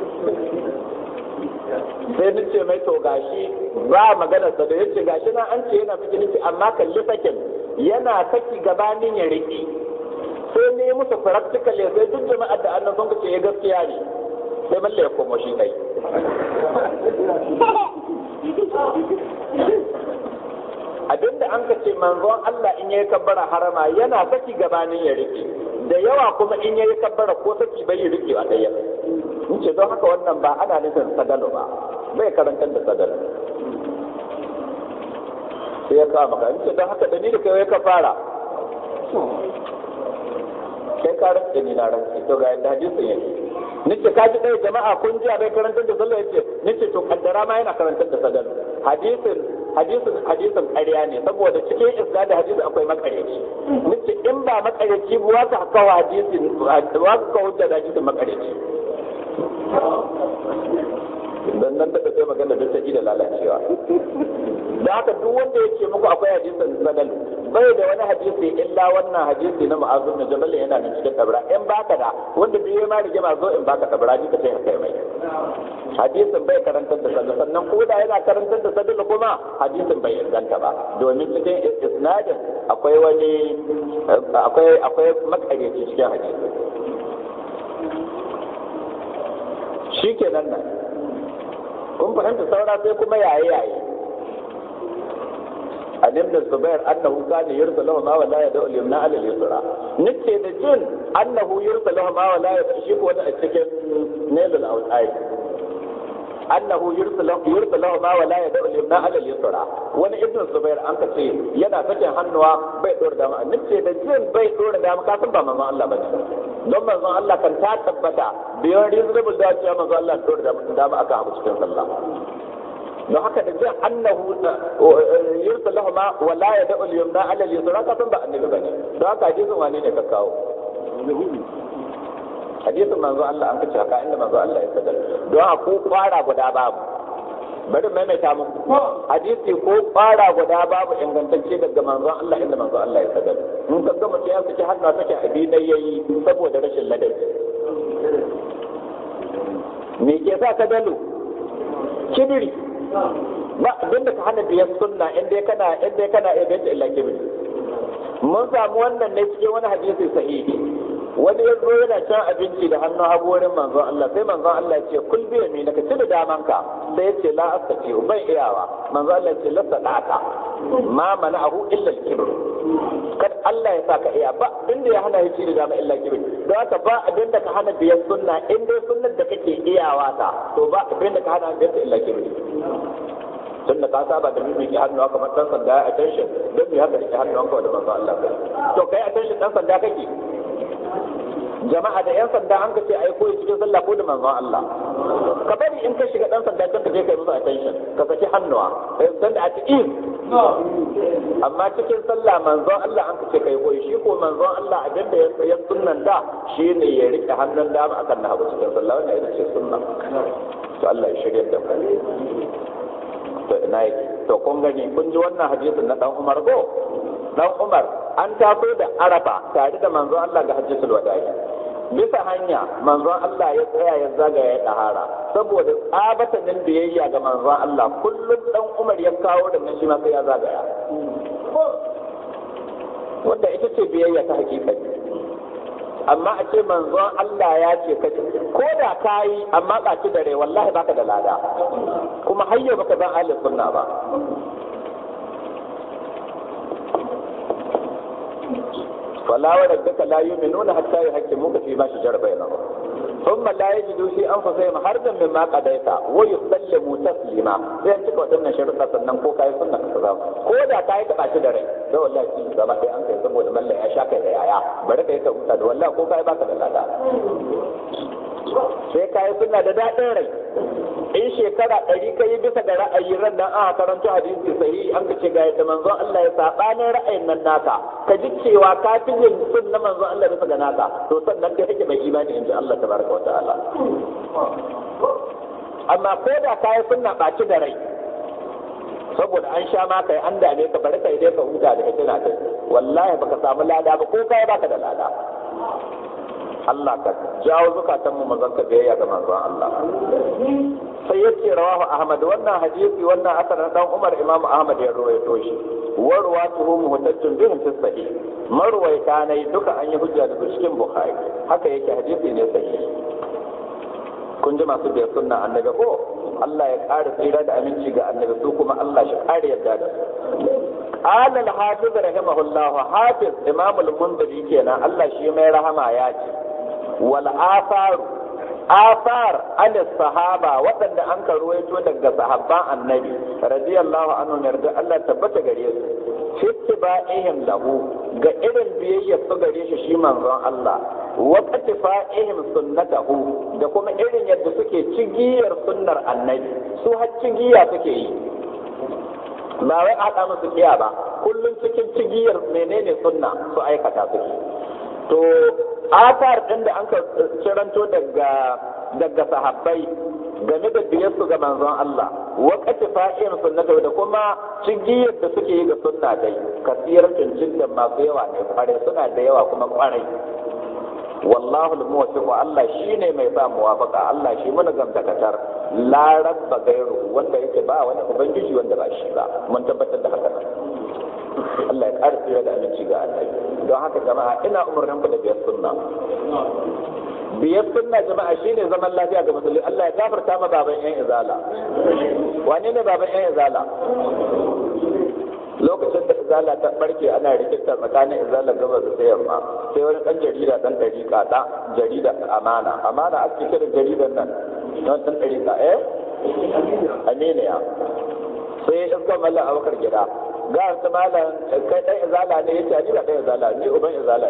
sai ni ce mai to gashi ba magana sa da yace gashi na an ce yana fikin ce amma kalli sakin yana saki gabanin ya rike sai ne musu practical ya sai duk jama'ar da annan sun ce ya gaskiya ne sai malle ya komo shi kai abinda an ka ce manzon Allah in yayi kabbara harama yana saki gabanin ya rike da yawa kuma in yayi kabbara ko saki bai rike a daya in ce don haka wannan ba ana nufin sadalo ba bai karantar da sadalo sai ya kawo maka in ce don haka da ni da kai ka fara kai ka rantsa ni na rantsa to ga yadda hadisin yake nace ka ji dai jama'a kun ji bai karantar da sallah yace nace to kaddara ma yana karantar da sadalo hadisin ƙarya ne saboda cikin isnad da hadisi akwai makareci nace in ba makareci ba wata kawo hadisin wa ka kawo da hadisin makareci dan nan da sai magana da take da lalacewa da haka duk wanda yake muku akwai hadisin sadal bai da wani hadisi illa wannan hadisi na Mu'adh bin Jabal yana da cikin tabra in baka da wanda bai ma rigima zo in baka tabra ni ka sai kai mai hadisin bai karantar da sadal sannan ko da yana karantar da sadal kuma hadisin bai inganta ba domin cikin isnadin akwai wani akwai makareci cikin hadisi shikenan nan kun fahimta saura sai kuma yaye an ibn Zubair annahu kana yursalu ma wala yad'u al-yumna ala al-yusra nace da jin annahu yursalu ma wala yad'u shi ko wanda a cikin nailul awai annahu yursalu ma wala yad'u al-yumna ala al-yusra wani ibn Zubair an ka ce yana sakin hannuwa bai dora dama nace da jin bai dora dama ka san ba manzon Allah bane don manzon Allah kan ta tabbata bayan reasonable da cewa manzon Allah dora dama aka haɓu cikin sallah don haka da jin annahu yursalahuma wa la yad'u al-yumna 'ala al-yusra ka san ba annabi bane don haka hadisin wane ne ka kawo hadisin manzo Allah an kace haka inda manzo Allah ya sadar don haka ko fara guda babu bari maimaita muku hadisi ko fara guda babu ingantacce daga manzo Allah inda manzo Allah ya sadar in ka ga mutum ya saki hannu sake abi dai yayi saboda rashin ladabi me ke sa ka dalo kibiri ba abinda ka hana biyar sunna inda kana ibn illa kibiri mun samu wannan ne cikin wani hadisi sahihi wani ya zo yana cin abinci da hannun hagu wurin manzon Allah sai manzon Allah ya ce kul bi yamina ka ci da damanka sai ya ce la astati ban iyawa manzon Allah ya ce la sadaka ma mana'ahu illa al-kibr kad Allah ya saka iya ba inda ya hana shi da dama illa kibir don haka ba abinda ka hana biyar sunna in dai sunnar da kake iyawa ta to ba abinda ka hana biyar illa kibir tun da ka saba da bibi ki hannu kamar dan sanda a attention don me haka dake hannu ka da manzo Allah kai to kai attention dan sanda kake jama'a da yan sanda an kace ai koyi cikin sallah ko da manzo Allah ka bari in ka shiga dan sanda ka je kai musu attention ka saki hannuwa dan da a cikin amma cikin sallah manzon Allah an kace kai koyi shi ko manzon Allah abinda ya sunnan da shine ya rike hannun dama akan na hagu cikin sallah wannan ita ce sunna to Allah ya shirye da mu to ina yake to kun gani kun ji wannan hadisin na dan Umar ko dan Umar an taso da Arafa tare da manzon Allah ga hajjatul wada'i bisa hanya manzon Allah ya tsaya ya zagaya ya dahara saboda tsabatanin biyayya ga manzon Allah kullum dan Umar ya kawo da nan shi ma sai ya zagaya wanda ita ce biyayya ta hakika amma a ce manzon Allah ya ce ka ko da kai amma ba ci dare wallahi baka da lada kuma hayya baka zan ahlus sunna ba فلا وربك لا يؤمنون حتى يحكموك فيما شجر بينهم ثم لا يجدوا في انفسهم حرجا مما قضيت ويسلموا تسليما sai cika wadannan sharuɗa sannan ko kai sunna ka zama ko da kai ta baci da rai da wallahi shi gaba sai an kai saboda mallan ya sha kai da yaya bari kai ka huta da wallahi ko kai baka da lada sai kai sunna da dadin rai in shekara 100 kai bisa da ra'ayi ran nan aka karanto hadisi sahihi an ka ce ga yadda manzon Allah ya sabanin ra'ayin nan naka ka ji cewa ka fi yin sunna manzon Allah bisa ga naka to sannan kai kake mai imani inji Allah tabaraka wa ta'ala amma ko da kai sunna baci da rai saboda an sha ma kai an dame ka bari kai dai ka huta da fitina kai wallahi baka samu lada ba ko kai baka da lada Allah ka jawo zukatanmu mazanka biyayya ga manzon Allah sai yace rawahu Ahmad wannan hadisi wannan asar na dan Umar Imam Ahmad ya rawaito shi wa ruwatuhu muhtajjun bihim fi sahih marwayta ne duka an yi hujja da cikin Bukhari haka yake hadisi ne sahihi kun ji masu biyar sunna annabi ko Allah ya ƙara tsira da aminci ga annabi su kuma Allah shi ƙara yarda da su قال الحافظ رحمه الله حافظ امام المنذري kenan Allah shi mai rahama ya ce wal afar an sahaba waɗanda an ka ruwaito daga sahabban annabi radiyallahu anhu yarda Allah tabbata gare su fittiba'ihim lahu ga irin biyayya su gare shi manzon Allah wa qatifa'ihim sunnatahu da kuma irin yadda suke cigiyar sunnar annabi su har cigiya suke yi ba wai haɗa musu kiya ba kullum cikin cigiyar menene sunna su aikata suke to asar ɗin da an ka ciranto daga sahabbai game da biyarsu ga manzon Allah wa qatifa'in sunnata da kuma cigiyar da suke yi ga sunna dai kasiyar cincin da masu yawa ne kware suna da yawa kuma kwarai wallahu al-muwaffiq Allah shine mai ba muwafaqa Allah shi mun gamtakatar la rabba gairu wanda yake ba wani ubangiji wanda ba shi ba mun tabbatar da haka Allah ya ƙara tsira da aminci ga Allah don haka jama'a ina umurnin ku da biyar sunna jama'a shine zaman lafiya ga musulmi Allah ya gafarta ma baban yan izala wane ne baban yan izala lokacin da izala ta barke ana rikita tsakanin izala gaba da yamma sai wani dan jarida dan dariƙa da jarida amana a cikin jaridar nan don dan dariƙa aminiya sai iska mallan abakar gida ga su malam kai dan izala ne yace ni ba dan izala ni uban izala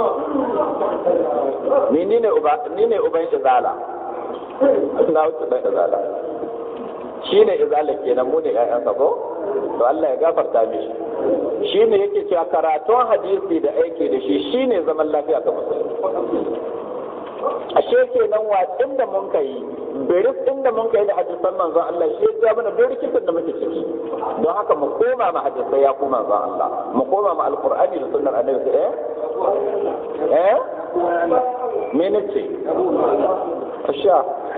ne ni ne uban izala na wuce dan izala shine izala kenan mu ne ƴaƴansa ko to Allah ya gafarta mishi shine yake cewa karatun hadisi da aiki da shi shine zaman lafiya ga musulmi ashe kenan watsin da mun kai biris din da mun kai da hadisan manzon Allah shi ya mana duk rikicin da muke ciki don haka mu koma ma hadisai ya kuma manzon Allah mu koma ma alqur'ani da sunnar annabi menene asha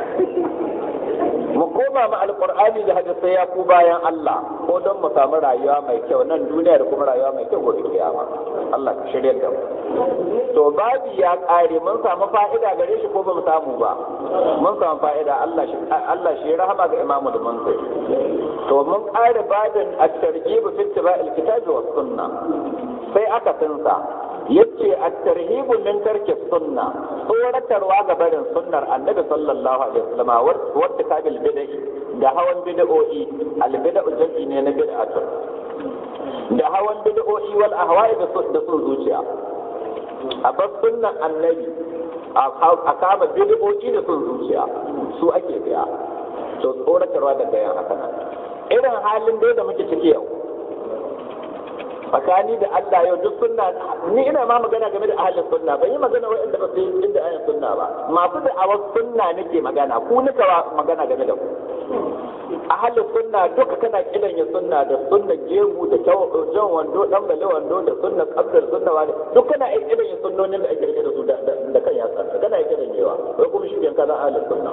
mu koma ma alqur'ani da hadisai ya ku bayan Allah ko don mu samu rayuwa mai kyau nan duniya da kuma rayuwa mai kyau gobe kiyama Allah ka shirye da mu to babu ya kare mun samu fa'ida gare shi ko ba mu samu ba mun samu fa'ida Allah shi rahama ga Imam al-Munziri to mun kare babin at-targhib fi ittiba'il kitabi was sunnah sai aka tinsa yace at-tarhib min tarki sunna tsoratarwa ga barin sunnar annabi sallallahu alaihi wasallam wa tikabil bid'ah da hawan bid'o'i al-bid'u jam'i ne na bid'atun da hawan bid'o'i wal ahwa'i da sun zuciya a bar sunnan annabi a kama bid'o'i da sun zuciya su ake biya to tsoratarwa da gayan haka nan irin halin da muke ciki yau tsakani da Allah yau duk sunna ni ina ma magana game da ahlus sunna ban yi magana waɗanda ba su yi inda ahlus sunna ba masu da awar sunna nake magana ku nika magana game da ku ahlus sunna duka kana kidan ya sunna da sunna gemu da jan wando dan bale wando da sunna kabdar sunna wani duk kana kidan ya sunnonin da ake rike da su da kan yatsa kana kidan yawa wai kuma shi kaza ahlus sunna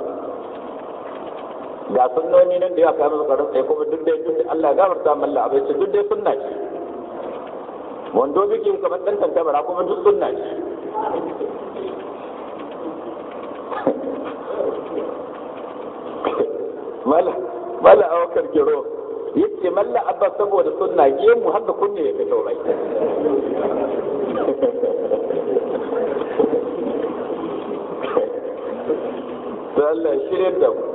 ga sunnoni nan da ya kai musu karin sai kuma duk dai Allah ya gafarta malla abai ce duk dai sunna ce wando bikin kamar ɗan tantabara kuma duk sunna ce mala awakar kiro yace malla abba saboda sunna gemu haka kunne ya fito bai to Allah shirye da mu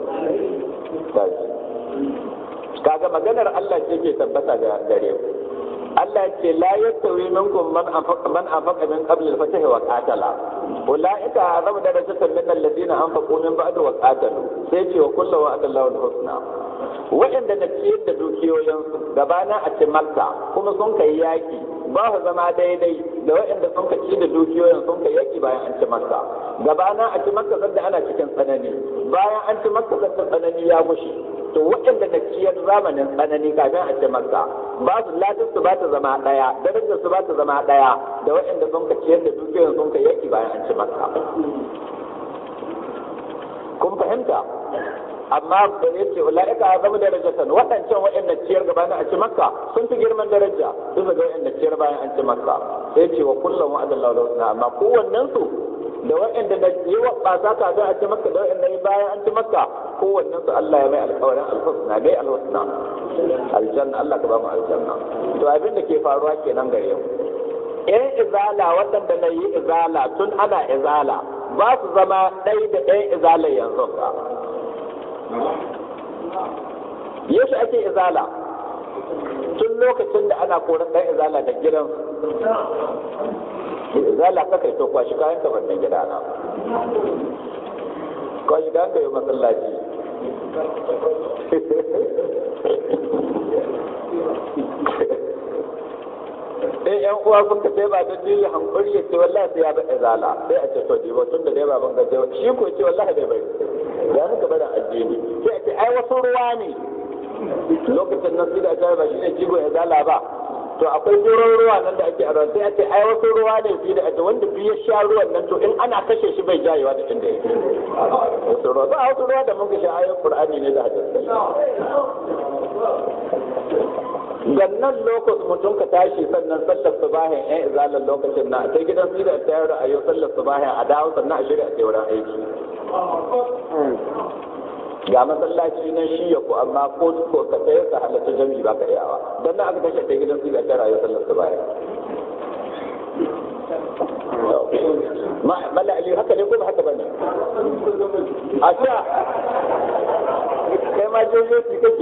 kaga maganar Allah ce ke tabbata ga gare ku Allah ce la yastawi minkum man anfaqa min qabl al-fath wa qatala ulaika azam darajatan min alladhina anfaqu min ba'd wa qatalu sai ce wa kullu wa'adallahu al-husna wa'inda na ciyar da dukiyoyin su gabana a cikin Makka kuma sun kai yaki ba su zama daidai da wa'inda sun kai da dukiyoyin sun kai yaki bayan an ci Makka gabana a cikin Makka sanda ana cikin tsanani bayan an ci Makka sanda tsanani ya gushi to waɗanda na ciyar zamanin tsanani kafin a ce Makka ba su latin su ba ta zama ɗaya darajar su ba ta zama ɗaya da waɗanda sun ka ciyar da dukiyoyin sun ka yaki bayan an ci Makka kun fahimta amma da ya ce ula'ika azam darajatan waɗancan waɗanda ciyar gabanin a ci Makka sun fi girman daraja bisa ga waɗanda ciyar bayan an ci Makka sai ce wa kullum wa'adallahu lahu amma kowannen su da waɗanda na yi wa ɓasa kafin a ci Makka da waɗanda yi bayan an ci Makka kowannen su Allah ya mai alƙawarin alhusna dai alhusna aljanna Allah ka ba mu aljanna to abin da ke faruwa kenan gare mu in izala waɗanda na yi izala tun ana izala ba su zama ɗai da ɗayan izala yanzu ba yaushe ake izala tun lokacin da ana koran ɗan izala da gidan izala ka kai to kwashi kayan ka wannan gidana kwashi kayan ka yi masallaci in yan uwa sun ka sai ba da dili hankuri ya ce wallahi sai ya bi izala sai a ce to dibo tun da dai baban ka ce shi ko ce wallahi bai bai ya nuka barin addini sai a ce ai wasu ruwa ne lokacin nan sai da ta ba shine jigo izala ba to akwai doron ruwa nan da ake aron sai a ce ai wasu ruwa ne fi da wanda biyu ya sha ruwan nan to in ana kashe shi bai jayewa da inda yake wasu ruwa ba wasu ruwa da mun ga shi ayoyin Qur'ani ne da hadisi gannan lokacin mutum ka tashi sannan sallar subahin ɗan izalar lokacin na sai gidan su da ta yaro a yau sallar subahin a dawo sannan a shirya a wurin aiki ga masallaci na shi ya ku amma ko ka tsaye ka halatta jami'i ba ka iyawa don nan aka tashi a gidan su da ta yaro sallar subahin mala ali haka ne ko ba haka bane a sha kai ma jojo ki kake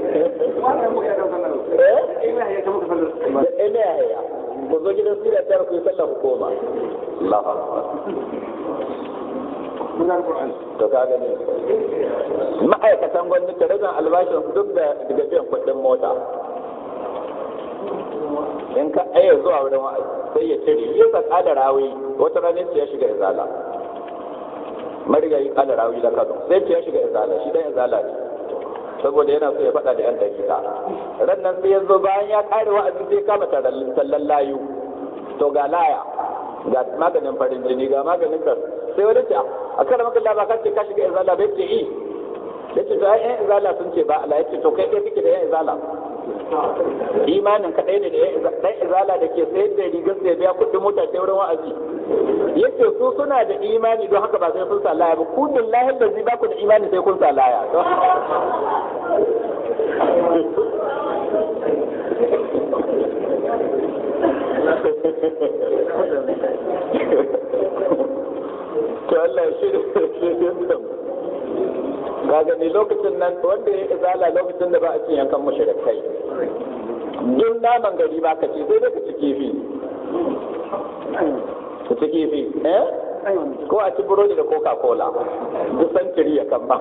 ya ku zo gidan su da ta ku sallar hukuma Allahu akbar to ka gani ma'aikatan gwamnati rabin albashin duk da daga biyan kuɗin mota in ka aya zuwa wurin wa'azi sai ya cire ya sa kada rawi wata ranar ya shiga izala marigayi kada rawi da Kano sai ya shiga izala shi dan izala ne saboda yana so ya faɗa da yan dakika ran nan sai ya zo bayan ya kare wa'azi sai kama tallan layu to ga laya ga maganin farin jini ga maganin kar sai wani ce a kan maka ba ka ce ka shiga izala bai ce yace to ai yan izala sun ce ba Allah yace to kai dai kike da yan izala imanin ka ɗaya ne da ɗan izala da ke sayar da rigar sai biya kuɗin mota ta wurin wa'azi yace su suna da imani don haka ba sai sun sa laya ba ku billahi allazi ba ku da imani sai kun sa laya to Allah ya shirya ka gani lokacin nan wanda ya izala lokacin da ba a cin yankan mushrikai duk naman gari ba ka ci sai dai ka ci kifi ko a ci burodi da coca cola duk santiri ya kan ba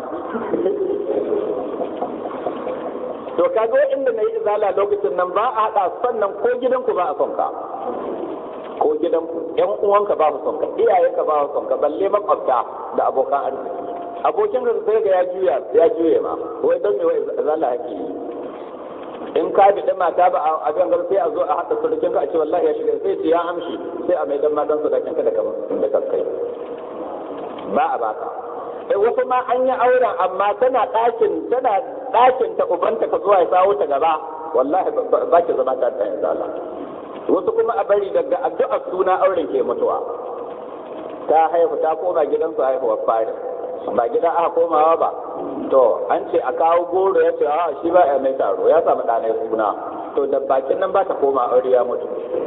to kaga inda na yi izala lokacin nan ba a haɗa sannan ko gidanku ba a son ka ko gidanku ƴan uwanka ba su son ka iyayenka ba su son ka balle makwabta da abokan arziki abokin ka sai ga ya juye ma wai don me wai zalla hake yi in ka bi da mata ba a gangar sai a zo a haɗa surukin ka a ce wallahi ya shiga sai ce ya amshi sai a mai dan matan surukin ka da kai ba a baka wasu ma an yi auren amma tana ɗakin ta ubanta ka zuwa ya sawo ta gaba wallahi ba ki zama ta da zalla wasu kuma a bari daga addu'a suna auren ke mutuwa ta haihu ta koma gidansu haihuwar fari ba gida aka komawa ba to an ce a kawo goro ya ce a shi ba ya mai taro ya samu ɗanai suna to da bakin nan ba ta koma aure ya mutu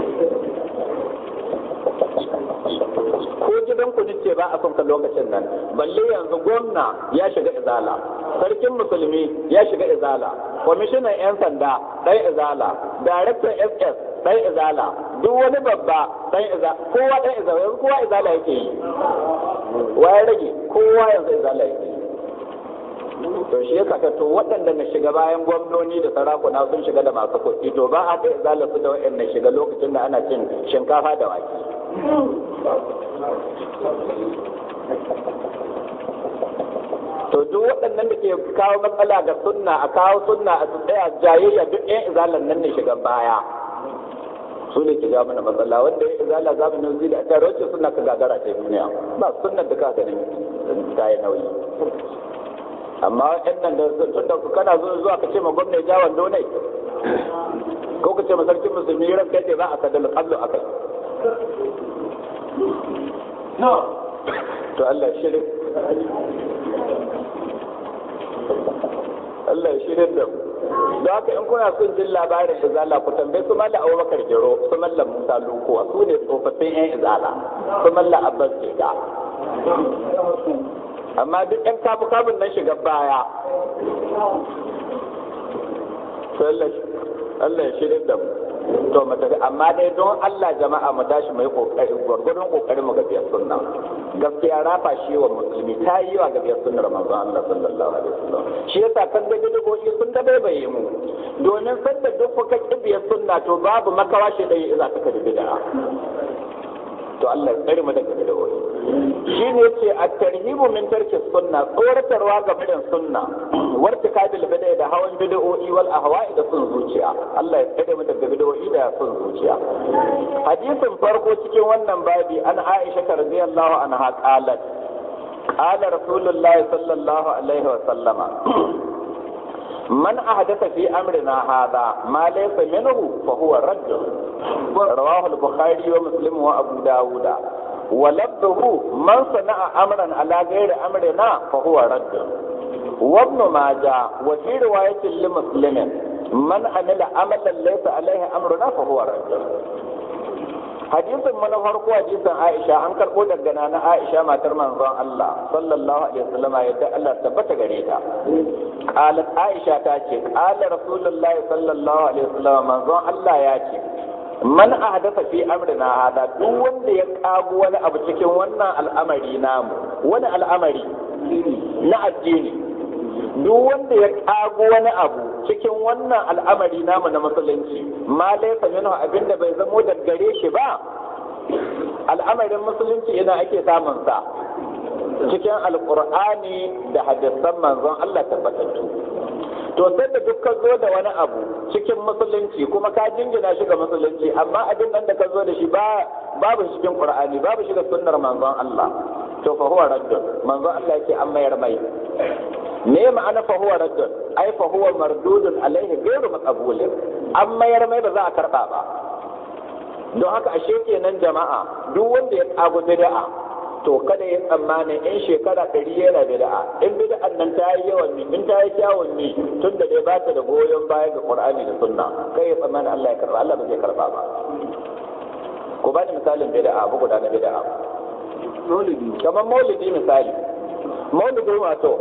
ko gidan ku ce ba a son ka lokacin nan balle yanzu gwamna ya shiga izala sarkin musulmi ya shiga izala kwamishinan yan sanda ɗan izala daraktan ss ɗan izala duk wani babba ɗan izala kowa ɗan izala yanzu kowa izala yake yi ya rage kowa yanzu izala yake yi to shi ya to waɗanda na shiga bayan gwamnoni da sarakuna sun shiga da masu kuɗi to ba a ta izala su da waɗanda shiga lokacin da ana cin shinkafa da wake to duk waɗannan da ke kawo matsala ga sunna a kawo sunna a su tsaya jayayya duk ɗayan izalan nan ne shiga baya su ne ke jawo mana matsala wanda ya izala zamanin zai da tare wacce sunna ka gagara ta duniya ba sunnar da ka ganin ta yi nauyi amma waɗannan da tun da kana zuwa ka ce ma gwamnati jawon donai ko ka ce ma sarkin musulmi ran kai ba a sadal kallo akai to Allah shirin Allah ya shirin da mu da haka in kuna son jin labarin izala ku tambaye su malla Abubakar Jiro su malla Musa Lukuwa su ne tsofaffin yan izala su malla Abbas Jega amma duk yan kabun nan shiga baya Allah ya shirin da mu to matafi amma dai don Allah jama'a mu tashi mai kokari gurgurun kokarin mu ga biyar sunna gaskiya rafa shi wa musulmi ta yi wa ga biyar sunnar manzon Allah sallallahu alaihi wasallam shi yasa kan da gidogoyi sun da bai mu domin sanda duk kuka kibiyar sunna to babu makawa shi dai za ka kaji bid'a to Allah ya tsare mu daga gidogoyi shi ne yace at-tarhibu min tarki sunna tsoratarwa ga bidan sunna wartikabil bid'a da hawan bid'o'i wal ahwa'i da sun zuciya Allah ya tsare mu daga bid'o'i da sun zuciya hadisin farko cikin wannan babi an Aisha radhiyallahu anha qalat qala rasulullahi sallallahu alaihi wa sallama man ahdatha fi amrina hadha ma laysa minhu fa huwa radd rawahu al-bukhari wa muslim wa abu dawud ولفظه من صنع امرا على غير امرنا فهو رد وابن ماجه وفي روايه لمسلم من عمل عملا ليس عليه امرنا فهو رد hadisin mu na farko hadisin Aisha an karbo daga nana Aisha matar manzon Allah sallallahu alaihi wasallam yadda Allah tabbata gare ta qalat Aisha ta ce qala rasulullahi sallallahu alaihi wasallam manzon Allah ya ce man ahdatha fi amrina hada duk wanda ya kago wani abu cikin wannan al'amari namu, wani al'amari na addini, duk wanda ya kago wani abu cikin wannan al'amari namu na musulunci, ma laysa minhu abinda bai zamo da gare shi ba. Al'amarin musulunci ina ake samun sa cikin alqur'ani da hadisan manzon Allah tabbatattu. To sai da duk ka zo da wani abu cikin musulunci kuma ka jingina shi ga musulunci, amma abin nan da ka zo da shi babu cikin qur'ani, babu shi ga sunnar manzon Allah, to fa huwa raddun. Manzon Allah yake an mayar mai. Me ma'ana fa huwa raddun? Ai fa huwa mardudun alaihi ghairu maqbulin. An mayar mai ba za a karba ba. Don haka ashe kenan jama'a duk wanda ya kago bid'a to kada ya tsammani in shekara 100 yana bid'a, in bid'an nan ta yi yawan ni, in ta yi kyawun ni, tun da dai ba ta da goyon baya ga Qur'ani da Sunna, kai ya tsammani Allah ya karba, Allah ba zai karba ba. Ku bani misalin bid'a, abu guda na bid'a. Maulidi. Kamar maulidi misali. Maulidin wa to?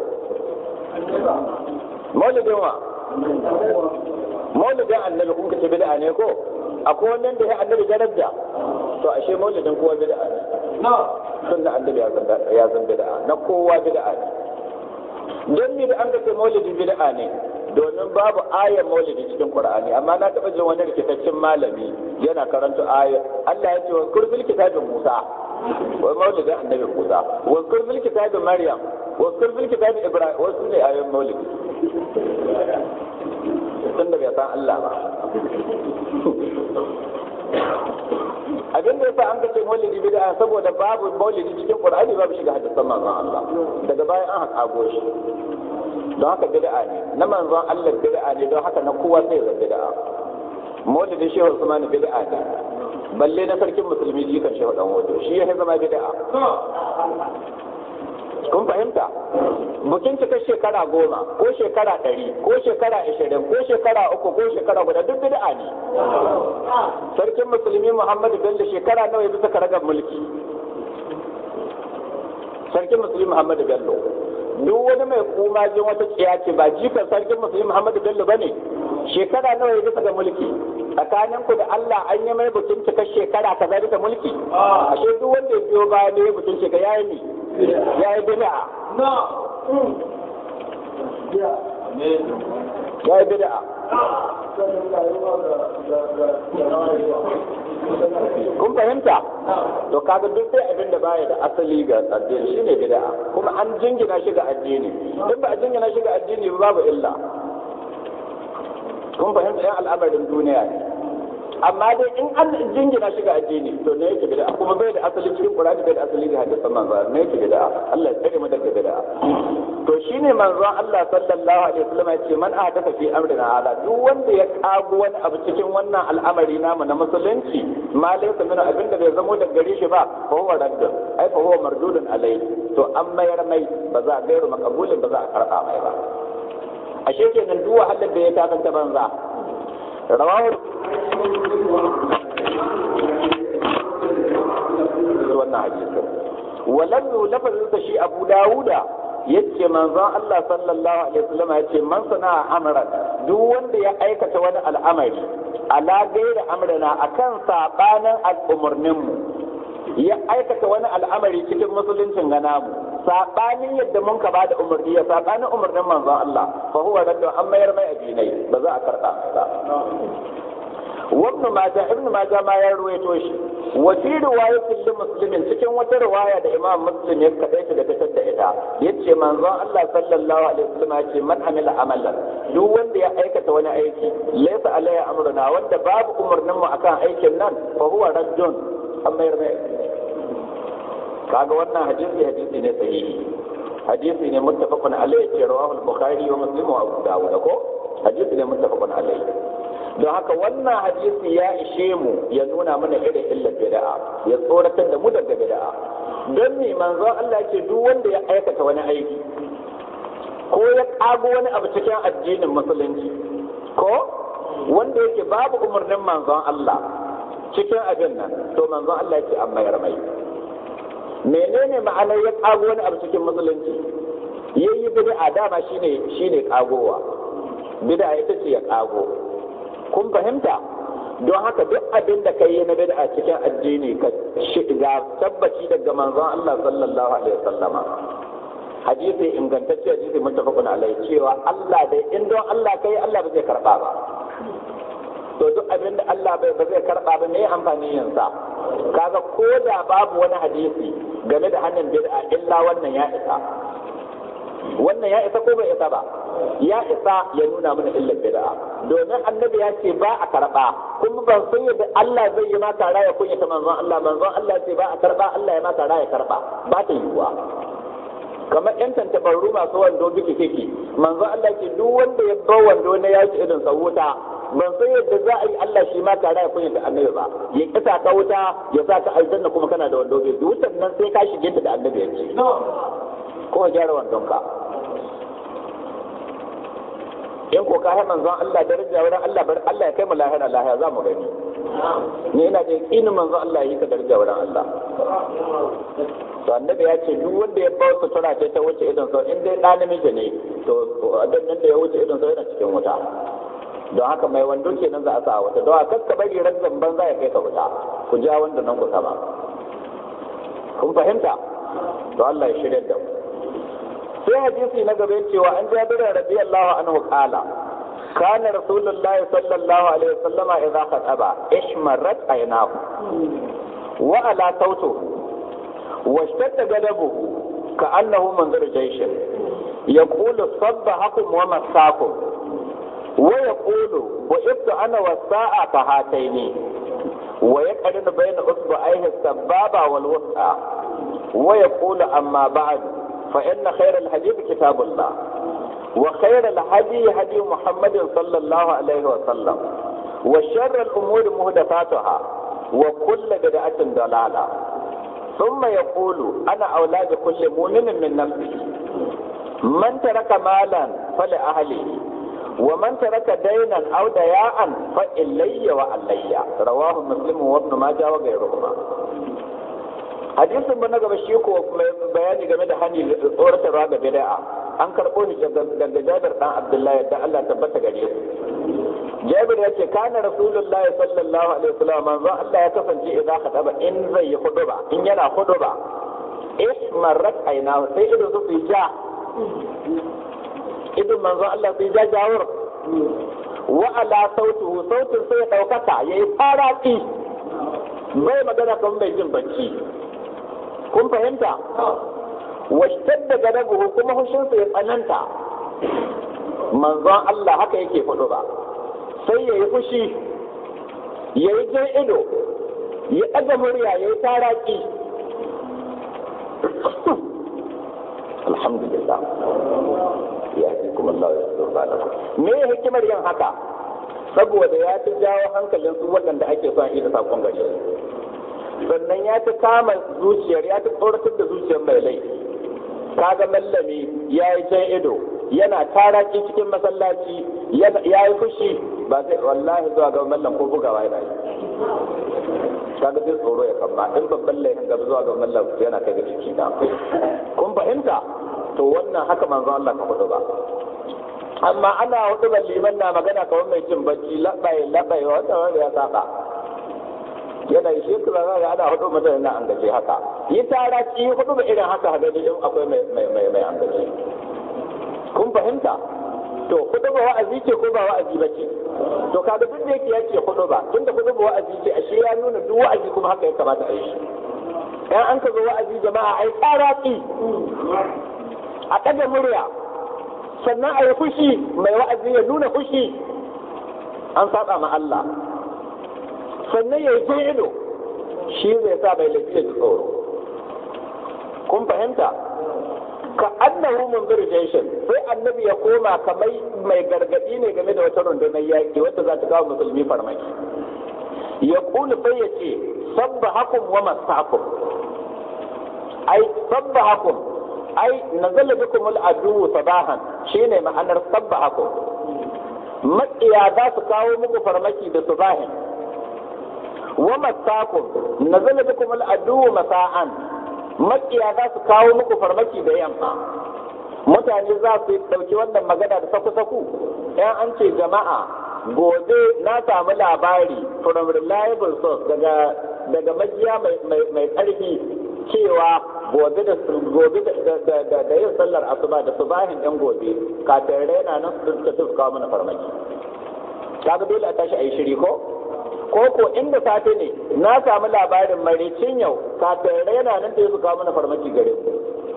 Maulidin wa? Maulidin annabi kun kace bid'a ne ko? Akwai wannan da ya annabi daraja. To ashe maulidin kowa bid'a ne. Sunna annabi ya zan bid'a, na kowa bid'a ne. Don ni da an ga maulidi bid'a ne, domin babu ayar maulidi cikin Qur'ani, amma na taɓa jin wani rikitaccen malami yana karanta ayar. Allah ya ce wa kurbil kitabin Musa, wa maulidin annabi Musa, wa kurbil kitabin Maryam, wa kurbil kitabin Ibrahim, wasu ne ayoyin maulidi. Tun da bai san Allah ba. Abin da yasa an kace maulidi bid'a saboda babu maulidi cikin Qur'ani, babu shiga hadisan manzon Allah, daga bayan an haƙago shi. Don haka bid'a ne na manzon Allah, bid'a ne, don haka na kowa sai ya bid'a. Maulidin Shehu Usman bid'a ne, balle na sarkin musulmi jikan Shehu Dan Wodo, shi ya zama bid'a. Kun fahimta? Bukin cika shekara 10 ko shekara 100 ko shekara 20 ko shekara 3 ko shekara guda duk bid'a ne. Sarkin musulmi Muhammadu Bello shekara nawa ya bisa karagar mulki? Sarkin musulmi Muhammadu Bello. Duk wani mai kumajin wata tsiya ce ba jikan sarkin musulmi Muhammadu Bello bane. Shekara nawa ya bisa ga mulki? Tsakaninku da Allah an yi mai bukin cika shekara kaza bisa mulki? Ashe duk wanda ya biyo baya ne bukin cika yayi ne. Ya yi bid'a. Ya yi bid'a. Kun fahimta? To kaga duk sai abin da baya da asali ga addini shine bid'a, kuma an jingina shi ga addini. In ba a jingina shi ga addini babu illa. Kun fahimta yan al'amarin duniya ne. Amma dai in an jingina shi ga addini to ne yake bid'a, kuma bai da asali cikin Qur'ani, bai da asali ga hadisan manzo, ne yake bid'a. Allah ya tsare mu daga bid'a. To shine manzo Allah sallallahu alaihi wasallam ya ce man ahdatha fi amrina hada, duk wanda ya kago wani abu cikin wannan al'amari namu na musulunci, ma laysa min abinda bai zamo da gare shi ba, fa huwa raddun, ai fa huwa mardudun alai. To an mayar mai, ba za a gairu makabulin, ba za a karba mai ba. Ashe kenan duk wahalar da ya takanta banza. Rawahu wannan hadisi walam lafazin sa shi Abu Dawuda yace manzon Allah sallallahu alaihi wasallam yace man sana amran, duk wanda ya aikata wani al'amari ala gaira amrana, akan sabanin al'umurnin mu, ya aikata wani al'amari cikin musuluncin gana mu sabanin yadda mun ka bada umarni, ya sabanin umarnin manzon Allah, fa huwa raddu an mayar mai abinai, ba za a karba ba. Ibn Majah ma ya ruwaito shi. Wa fi riwayatin Muslimin, cikin wata riwaya da Imam Muslim ya kadaita da fitar da ita, yace manzon Allah sallallahu alaihi wasallam yace man amila amalan, duk wanda ya aikata wani aiki laysa alaihi amruna, wanda babu umarnin mu akan aikin nan, fa huwa raddun an mayar mai. Kaga wannan hadisi ne sahihi, hadisi ne muttafaqun alaihi, ce rawahu al-Bukhari wa Muslim wa Abu Dawud, ko hadisi ne muttafaqun alaihi. Don haka wannan hadisi ya ishe mu ya nuna mana irin illar bid'a, ya tsoratar da mu daga bid'a. Don ni manzon Allah ce duk wanda ya aikata wani aiki ko ya kago wani abu cikin addinin musulunci, ko wanda yake babu umarnin manzon Allah cikin abin nan, to manzon Allah yake an mayar mai. Menene ma'anar ya kago wani abu cikin musulunci? Yayi bid'a, dama shine kagowa. Bid'a ita ce ya kago. Kun fahimta? don haka duk abin da ka yi na bid'a cikin addini ka shiga tabbaci daga manzon Allah sallallahu alaihi wasallama hadisi ingantacce hadisi muttafaqun alaihi cewa Allah dai in don Allah kai Allah ba zai karba ba to duk abin da Allah ba zai karba ba me amfani yansa kaga ko da babu wani hadisi game da hannun bid'a illa wannan ya isa ko bai isa ba ya isa ya nuna mana illar bid'a domin annabi ya ce ba a karba kuma ban san yadda Allah zai yi maka raya kunya ta manzon Allah ce ba a karba Allah ya maka raya karba ba ta yiwuwa kamar yan tantabarru masu wando duki kike manzon Allah ce duk wanda ya bar wando na yaki irin sa wuta ban san yadda za a yi Allah shi maka raya kunya ta annabi ba ya kisa ka wuta ya sa ka aljanna kuma kana da wando bai wutan nan sai ka shige ta da annabi ya ce ko gyara wandon ka in ko ka hai manzon Allah daraja wurin Allah bar Allah ya kai mu lahira za mu gani ni ina da yakinin manzon Allah yi ka daraja wurin Allah to annabi ya ce duk wanda ya bawa sutura ta wuce idan sau in dai ɗan namiji ne to dan nan da ya wuce idan sau yana cikin wuta don haka mai wando kenan za a sa wata don haka ka bari ranzan banza ya kai ka wuta ku ja wanda nan ku sama kun fahimta to Allah ya shirya da mu sai hadisi na gaba cewa an Jabir radiyallahu anhu qala kana rasulullahi sallallahu alaihi wasallam idza khataba ishmarat aynahu wa ala sawtuhu washtadda gadabuhu ka'annahu manzar jayshin yaqulu sabbahakum wa masakum wa yaqulu bu'ibtu ana was-sa'a kahataini wa yaqrinu bayna usbu'ayhi as-sababa wal-wusta wa yaqulu amma ba'du فإن خير الحديث كتاب الله وخير الهدي هدي محمد صلى الله عليه وسلم وشر الأمور محدثاتها وكل بدعة ضلالة ثم يقول أنا أولاد كل مؤمن من نفسه من ترك مالا فلأهله ومن ترك دينا أو دياء فإلي وعلي رواه مسلم وابن ماجه وغيرهما hadisin mu na gaba shi ko bayani game da hani tsoratarwa ga bid'a an karbo shi daga Jabir dan Abdullahi da Allah tabbata gare su Jabir ya ce kana Rasulullahi sallallahu alaihi wasallam manzo Allah ya kasance idan khadaba in zai yi khutba in yana khutba ismarat aynahu sai idan su yi ja idan manzo Allah sai ja jawur wa ala sautuhu sautin sai ya daukaka yayi faraki bai magana kan bai jin bacci kun fahimta washtadda gadabuhu kuma hushinsa ya tsananta manzon Allah haka yake faɗo ba sai ya yi fushi ya yi jan ido ya ɗaga murya ya yi taraki alhamdulillah ya fi kuma Allah ya zurba da me ya hikimar yin haka saboda ya fi jawo hankalin su waɗanda ake son ida sakon gari sannan ya fi kama zuciyar ya fi tsoratar da zuciyar mai laifi kaga mallami ya yi jan ido yana taraki cikin masallaci ya yi fushi ba zai wallahi zuwa ga mallam ko bugawa yana yi kaga zai tsoro ya kama in babban laifin gaba zuwa ga mallam yana kai ga ciki na kun fahimta to wannan haka manzo Allah ka hudu ba amma ana hudu ban liman na magana kawai mai jin bacci labai wanda ya saba yana yi shi kuma ga ana hudu mutane na an gaje haka yi tara ki hudu ba irin haka ga in akwai mai an gaje kun fahimta to hudu ba wa'azi ce ko ba wa'azi ba ce to kaga duk da yake yace hudu ba tunda hudu ba wa'azi ce ashe ya nuna duk wa'azi kuma haka ya kamata a yi shi dan an ka zo wa'azi jama'a ai tsara ki a ɗaga murya sannan a yi fushi mai wa'azi ya nuna fushi an saba ma Allah sannan ya yi ido shi zai sa mai lafiya da tsoro kun fahimta ka annahu munzir jayshin sai annabi ya koma kamar mai gargadi ne game da wata rundunar yaƙi wadda za ta kawo musulmi farmaki ya kulu sai ya ce sabbahakum wa masakum ai sabbahakum ai nazala bikum al-adu sabahan shine ma'anar sabbahakum makiya za su kawo muku farmaki da subahin wa masakum nazala bikum al-adu masa'an makiya za su kawo muku farmaki da yamma mutane za su dauki wannan magana da saku-saku ɗan an ce jama'a gobe na samu labari from reliable source daga majiya mai ƙarfi cewa gobe da yin sallar asuba da subahin ɗan gobe kafin raina nan su kawo mana farmaki kaga dole a tashi a yi shiri ko inda safe ne na samu labarin maricin yau kafin raina nan da su kawo mana farmaki gare ku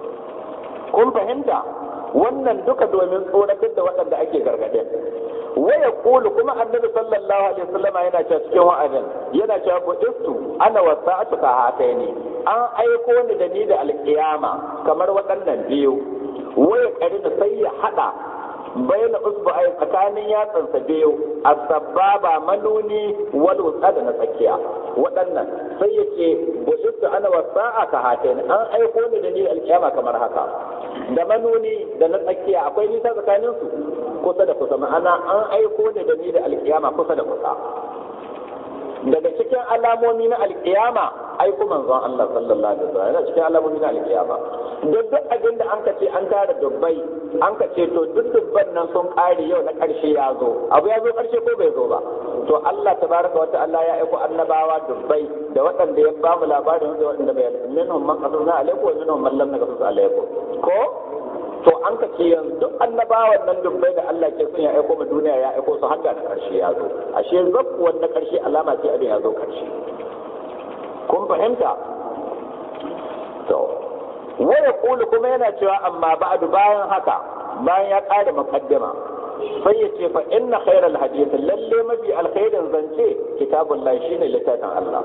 kun fahimta wannan duka domin tsoratar da waɗanda ake gargaɗin waya kulu kuma annabi sallallahu alaihi wasallam yana cewa cikin wa'azin yana cewa budistu ana wasa'atu ka hataini an aiko ni da ni da alƙiyama kamar waɗannan biyu waya kari da sai ya hada bayyana usbu'ai tsakanin yatsansa biyu as-sababa manuni wal wusa da na tsakiya waɗannan sai ya ce budistu ana wasa'a ka hataini an aiko ni da ni da alƙiyama kamar haka da manuni da na tsakiya akwai nisa tsakanin su kusa da kusa ma'ana an aiko ne da ni da alkiyama kusa da kusa daga cikin alamomi na alkiyama aiko manzon Allah sallallahu alaihi wasallam yana cikin alamomi na alkiyama duk abin da an kace an tara dubbai an kace to duk dubban nan sun kare yau na karshe ya zo abu ya zo karshe ko bai zo ba to Allah tabaraka wa ta'ala ya aiko annabawa dubbai da waɗanda ya ba mu labarin da waɗanda bai minhum man qasasna alaikum wa minhum man lam naqsus alaikum ko to an ka ce yanzu duk annabawan nan dubbai da Allah ke son ya aiko mu duniya ya aiko su har da karshe ya zo ashe zakkuwan na karshe alama ce abin ya zo karshe kun fahimta to waya kulu kuma yana cewa amma ba'du bayan haka bayan ya ƙara muqaddima sai ya ce fa inna khairal hadith lalle mafi alkhairin zance kitabullahi shine littafin Allah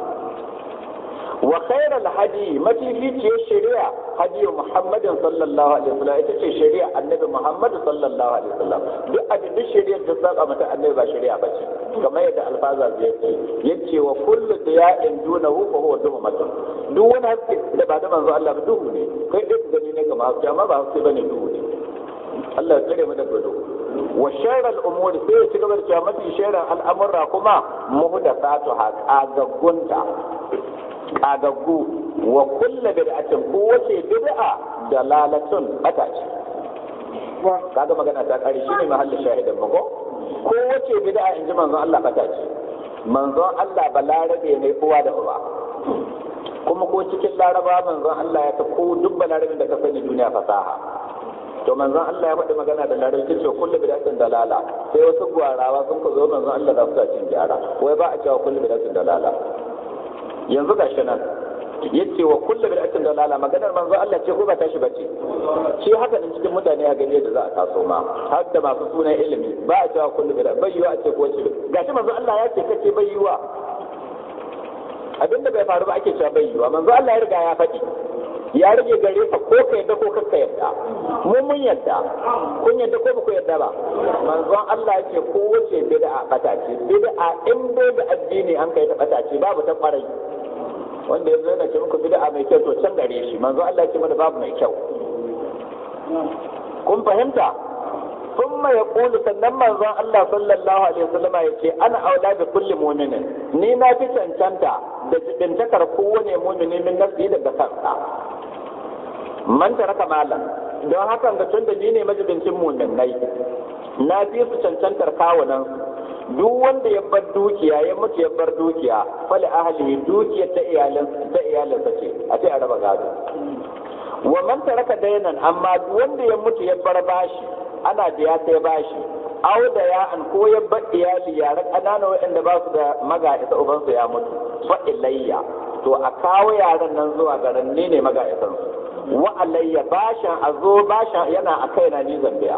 wa khairal hadi mafificiyar shari'a hadi Muhammadin sallallahu alaihi wasallam ita ce shari'a annabi Muhammad sallallahu alaihi wasallam duk abin shari'ar da saka mata annabi ba shari'a bace kamar yadda alfaza zai yace wa kullu diya'in dunahu fa huwa duhmatun duk wani haske da ba da manzo Allah ba duhu ne kai dai gani ne kamar haske amma ba haske bane duhu ne Allah ya tsare mu da duhu wa sharral umuri sai ya ci gaba da cewa mafi sharran al'amura kuma muhdathatuha kagaggu wa kulla bid'atin kowace bid'a dalalatun bata ce kaga magana ta kare shine mahallin shahidan mako kowace bid'a in ji manzon Allah bata ce manzon Allah balarabe ne uwa da uba kuma ko cikin laraba manzon Allah ya ta ko duk balarabin da ka sani duniya fasaha to manzon Allah ya faɗi magana da larabci ce kullu bid'atin dalala sai wasu gwarawa sun ko zo manzon Allah da su cin gyara wai ba a cewa kullu bid'atin dalala yanzu ga shi nan yace wa kullu bid'atin dalala maganar manzo Allah ce ko ba tashi bace shi haka din cikin mutane a gane da za a taso ma har da masu sunan ilimi ba a cewa kullu bid'a bayyuwa a ce ko ce gashi manzo Allah ya ce kace bayyuwa abinda bai faru ba ake cewa bayyuwa manzo Allah ya riga ya faɗi ya rage gare ka ko ka yadda ko kakka yadda mun yadda kun yadda ko ba ku yadda ba manzon Allah yake ko wace bid'a bata ce bid'a in dai da addini an kai ta bata ce babu ta farai wanda yanzu yana ce muku bid'a mai kyau to can gare shi manzon Allah yake mana babu mai kyau kun fahimta ثم يقول sannan manzon Allah sallallahu alaihi wasallam yace ana aula da kulli mu'minin ni na fi cancanta da jibintakar kowane mu'mini min nafsi daga kansa man taraka malan don hakan ga tunda ni ne majibincin mu'minai na fi su cancantar kawunan duk wanda ya bar dukiya ya mutu ya bar dukiya fali ahli dukiyar ta iyalansa ce a ce a raba gado wa man taraka dainan amma wanda ya mutu ya bar bashi ana da ya sai bashi au da ya an ko ya bar iyali yaran ƙanana waɗanda ba su da maga'isa ubansu ya mutu fa ilayya to a kawo yaran nan zuwa garin ne maga'isan su wa alayya bashin a zo bashin yana a kaina ni zambiya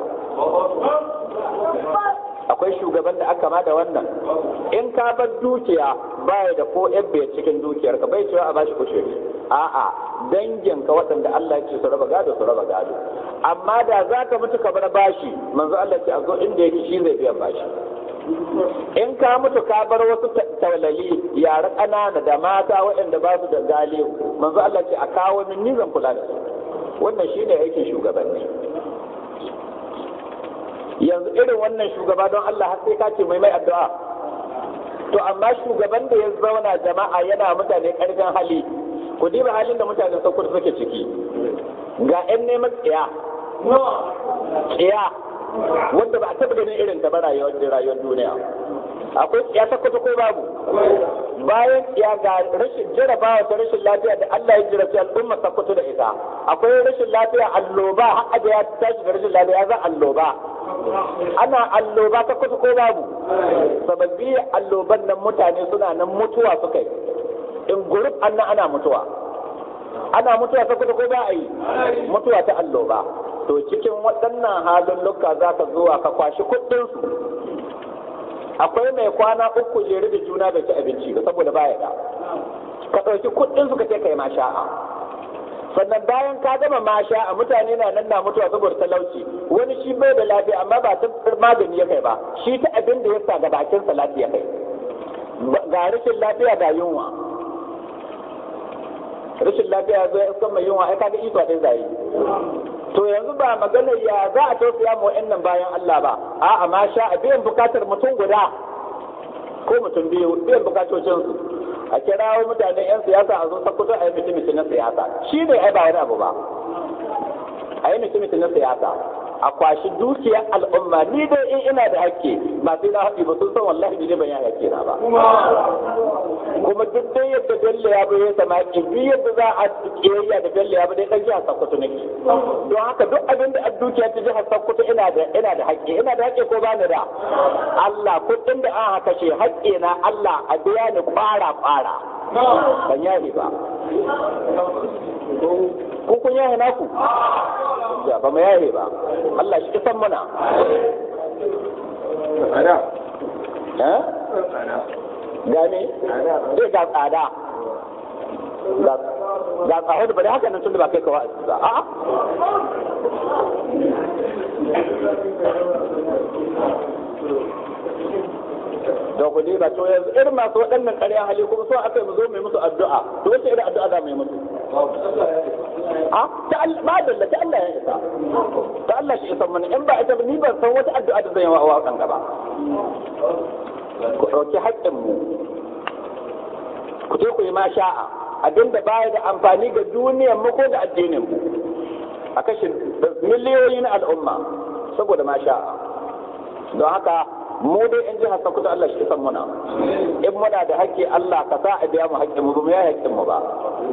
akwai shugaban da aka ma da wannan in ka bar dukiya baya da ko ebbe cikin dukiyar ka bai cewa a bashi kushe a'a dangin ka waɗanda Allah ya ce su raba gado amma da za ka mutu ka bar bashi manzo Allah ce a zo inda yake shi zai biyan bashi in ka mutu ka bar wasu tawlali yara ƙanana da mata waɗanda ba su da galihu manzo Allah ce a kawo min ni zan kula da su wannan shine aikin shugabanni yanzu irin wannan shugaba don Allah har sai ka ce mai addu'a to amma shugaban da ya zauna jama'a yana mutane karfin hali ku diba halin da mutanen Sokoto suke ciki ga ƴan neman tsiya wanda ba a taɓa ganin irin ta ba rayuwar duniya. Akwai ya sakkwato ko babu? Bayan ya ga rashin jarabawa ta rashin lafiya da Allah ya jirafi al'umma sakkwato da ita, akwai rashin lafiya alloba har da ya tashi da rashin lafiya za alloba. Ana alloba sakkwato ko babu? Sababbi alloban nan mutane suna nan mutuwa suka yi. In gurub annan ana mutuwa. Ana mutuwa sakkwato ko ba a yi? Mutuwa ta alloba. To cikin waɗannan halin lukka za ka zo ka kwashi kuɗinsu. Akwai mai kwana 3 jere da juna bai ci abinci ba saboda baya da ka ɗauki kuɗin su ka ce kai masha'a. Sannan bayan ka gama masha'a mutane na nan na mutuwa saboda talauci, wani shi bai da lafiya amma ba ta magani ya kai ba, shi ta abin da ya sa ga bakin sa lafiya kai, ga rashin lafiya ga yunwa. Rashin lafiya zo ya san mai yunwa ai kaga iko dai zai. To yanzu ba magana ya za a tausaya mu wa'annan bayan Allah ba, a'a ma sha a biyan bukatar mutum guda ko mutum biyu biyan bukatocin su. A kirawo mutanen 'yan siyasa a zo sakkwato a yi mutum na siyasa, shi ne ai ba wani abu ba. A yi mutum na siyasa, a kwashi dukiyar al'umma, ni dai in ina da hakke ba sai na haɗi ba sun san wallahi ni dai ban yi hakke na ba. Kuma duk dai yadda Bello ya bai sama ki bi yadda za a kiyayya da Bello ya bai dai dan jihar Sokoto nake. Don haka duk abin da dukiya ta jihar Sokoto ina da hakke ko ba ni da. Allah kuɗin da an haka ce hakke na Allah a biya ni kwara ban yahi ba. Ko kun yahe naku? Ya ba mu yahe ba. Allah shi kisan muna. Tsada. Eh? Gane? Zai ga tsada. Ga tsada da bari haka nan tun da ba kai kawa a ba. A'a. Da ku ba to yanzu irin masu waɗannan ƙarya hali kuma so aka yi mu zo mai musu addu'a. To wace irin addu'a za mu yi musu? Ta Allah ya isa. Ta Allah shi isa mana in ba ita ni ban san wata addu'a da zan yi wa kan gaba. Ku ɗauki haƙƙin mu. Ku je ku yi ma sha'a abinda baya da amfani ga duniyar mu ko da addinin mu. A kashe miliyoyi na al'umma saboda ma sha'a. Don haka mu dai in ji hasa kusa Allah shi san muna. In muna da haƙƙi Allah ka sa a biya mu haƙƙin mu ba mu ya haƙƙin mu ba.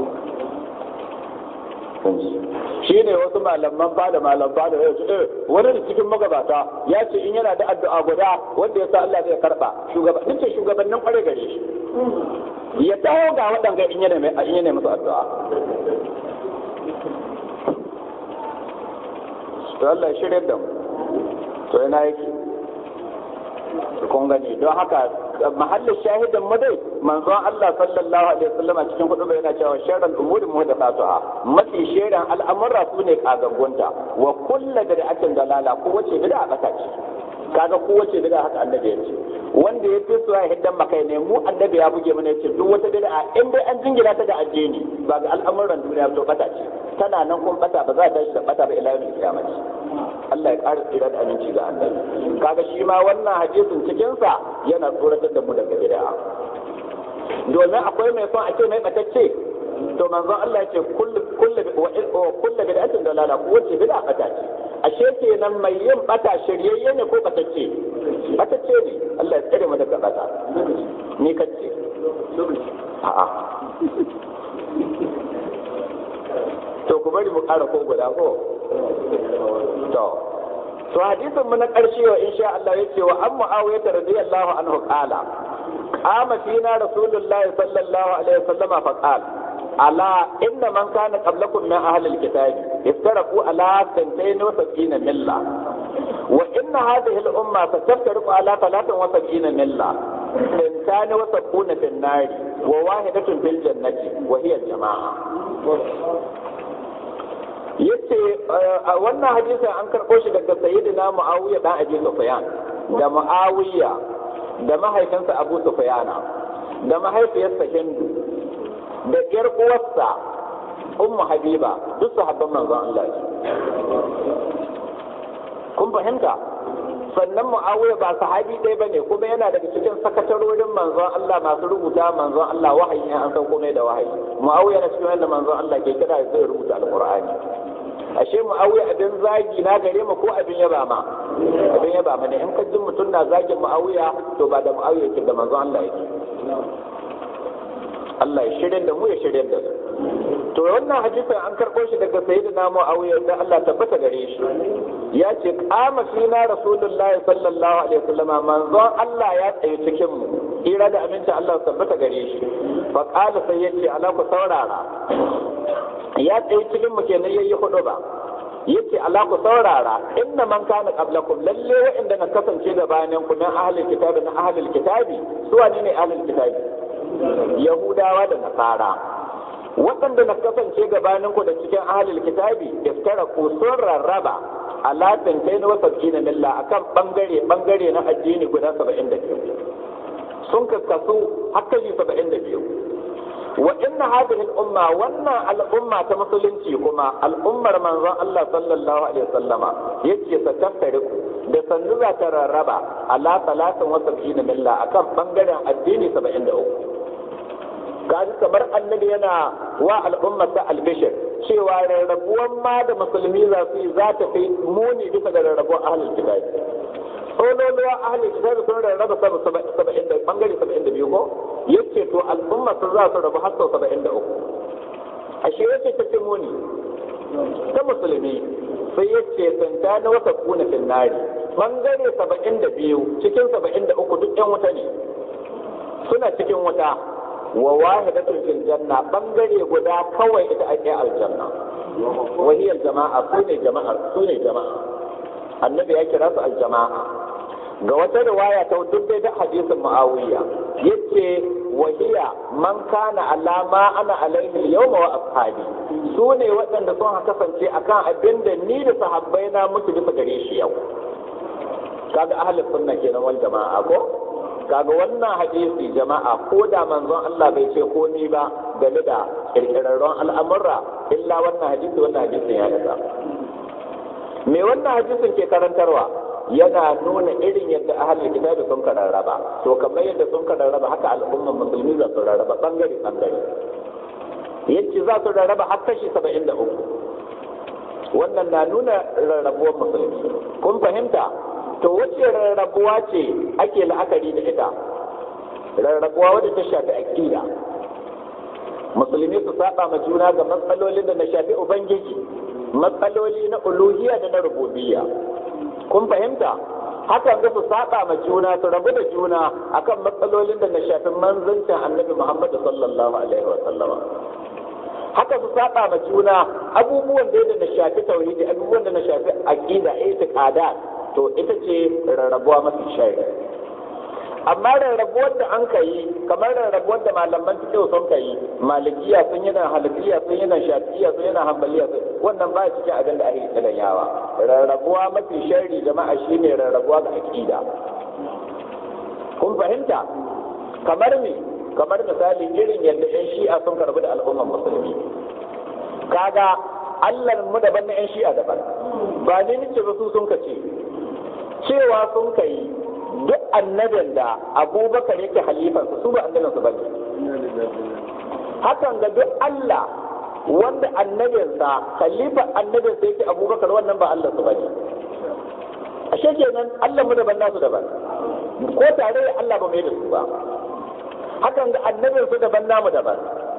Shi ne wasu malaman fada ya ce wani da cikin magabata ya ce in yana da addu'a guda wanda ya sa Allah zai karba shugabannin kware gare shi ya taho ga waɗanga in yana musu addu'a. To Allah ya shirya da mu to yana yake kun gani don haka mahallin shahidin mu dai manzon Allah sallallahu alaihi wasallam a cikin hudu yana cewa sharral umuri muhdathatuha mafi sheran al'amura su ne kagaggunta wa kullu bid'atin dalala ko wace bid'a bata ce kaga ko wace bid'a haka annabi ya ce wanda ya fi so ya hiddan makai ne mu annabi ya buge mana yace duk wata bid'a in dai an jingina ta da addini ba ga al'amuran duniya to bata ce tana nan kun bata ba za ta tashi da bata ba ila yawmin kiyamati Allah ya ƙara tsira da aminci ga annabi kaga shi ma wannan hadisin cikin sa yana tsoratar da mu daga bid'a domin akwai mai son a ce mai batacce to manzon Allah ya ce kullu bid'atin dalala ko wace bid'a bata ce ashe kenan mai yin bata shiryayye ne ko batacce ne Allah ya tsare mu daga bata ni kace a'a to ku bari mu ƙara ko guda ko to hadisin mu na ƙarshe wa insha Allah yake wa an Muawiya radiyallahu anhu qala qama fina rasulullahi sallallahu alaihi wasallam fa qala ala inna man kana qablakum min ahli alkitab iftaraku ala 72 milla wa inna hadhihi al-umma sataftariqu ala 73 milla ثنتان وسبعون في النار وواحدة في الجنة وهي الجماعة yace a wannan hadisi an karɓo shi daga sayyidina Muawiya dan Abi Sufyan da Muawiya da mahaifinsa Abu Sufyana da mahaifiyarsa Hindu da ƴar uwarsa Ummu Habiba duk sahabban manzon Allah kun fahimta sannan Muawiya ba sahabi ɗaya bane kuma yana daga cikin sakatarorin manzon Allah masu rubuta manzon Allah wahayi an san komai da wahayi Muawiya na cikin wanda manzon Allah ke kira zai rubuta alqur'ani ashe Muawiya abin zagi na gare mu ko abin yaba ma ne in ka ji mutum na zagin Muawiya to ba da Muawiya yake da manzon Allah yake. Allah ya shirye da mu ya shirye da su. To wannan hadisin an karɓo shi daga sayyidina Muawiya da Allah tabbata gare shi ya ce qama fina rasulullahi sallallahu alaihi wasallam manzon Allah ya tsaye cikin mu ira da aminci Allah tabbata gare shi fa qala sai yace ala ku saurara ya tsaye cikin mu kenan yayi hudu ba yace ala ku saurara inna man kana qablakum lalle wa'inda na kasance gabanin ku min ahlul kitabi na ahlul kitabi su wane ne ahlul kitabi Yahudawa da Nasara waɗanda na kasance gabaninku da cikin ahalil kitabi iftara ko sun rarraba ala tantaina wa sab'ina milla akan bangare na addini guda 72 sun kaskasu hakka 72 wa inna hadhihi al-umma wannan al-umma ta musulunci kuma al'ummar manzon Allah sallallahu alaihi wasallama yace sa taftariku da sannu za ta rarraba ala 73 milla akan bangaren addini 73 kaji kamar annabi yana wa al'ummata albishir cewa rarrabuwan ma da musulmi za su yi za ta fi muni bisa ga rarrabuwan ahlul kitabi tsololuwa ahlul kitabi sun rarraba bangare 72 ko yace to al'umma su za su rabu har sau 73 ashe yace ta fi muni ta musulmi sai yace santa na wata kuna finnari bangare 72 cikin 73 duk yan wuta ne suna cikin wuta wa wahidatun fil janna bangare guda kawai ita ake aljanna wa hiya jama'a sune jama'a annabi ya kira su aljama'a ga wata riwaya ta duk da hadisin Muawiya yace wa hiya man kana alama ana alaihi yawma wa ashabi sune waɗanda sun kasance akan abinda ni da sahabbai na muke bisa gare shi yau kaga ahlus sunna kenan wal jama'a ko kaga wannan hadisi jama'a ko da manzon Allah bai ce komai ba game da kirkirarron al'amurra illa wannan hadisin ya isa me wannan hadisin ke karantarwa yana nuna irin yadda ahlul kitabi sun kararraba to kamar yadda sun kararraba haka al'ummar musulmi za su rarraba bangare yace za su rarraba har kashi 73 wannan na nuna rarrabuwar musulmi kun fahimta to wace rarrabuwa ce ake la'akari da ita rarrabuwa wadda ta shafi aqida musulmi su saba ma juna ga matsalolin da na shafi ubangiji matsaloli na uluhiyya da na rububiyya kun fahimta hakan ga su saba ma juna su rabu da juna akan matsalolin da na shafi manzancin annabi Muhammad sallallahu alaihi wa sallama haka su saba ma juna abubuwan da na shafi tauhidi abubuwan da na shafi aqida itiqadat to ita ce rarrabuwa mafi shari amma rarrabuwar da an kai kamar rarrabuwar da malaman fiqh sun kai malikiya sun yana hanafiya sun yana shafi'iya sun yana hanbaliya wannan ba cikin abin da ake kiran yawa rarrabuwa mafi shari jama'a shine rarrabuwa ga aqida kun fahimta kamar misali irin yadda yan shi'a sun karbi da al'ummar musulmi kaga Allah mu daban na yan shi'a daban ba ne nace ba su sun kace cewa sun kai duk annabin da Abubakar yake halifansa su ba annabinsu ba ne hakan ga duk Allah wanda annabinsa khalifa annabinsa yake Abubakar wannan ba Allah su ba ne ashe kenan Allah mu daban nasu daban ko tare da Allah ba mai da su ba hakan ga annabinsu daban namu daban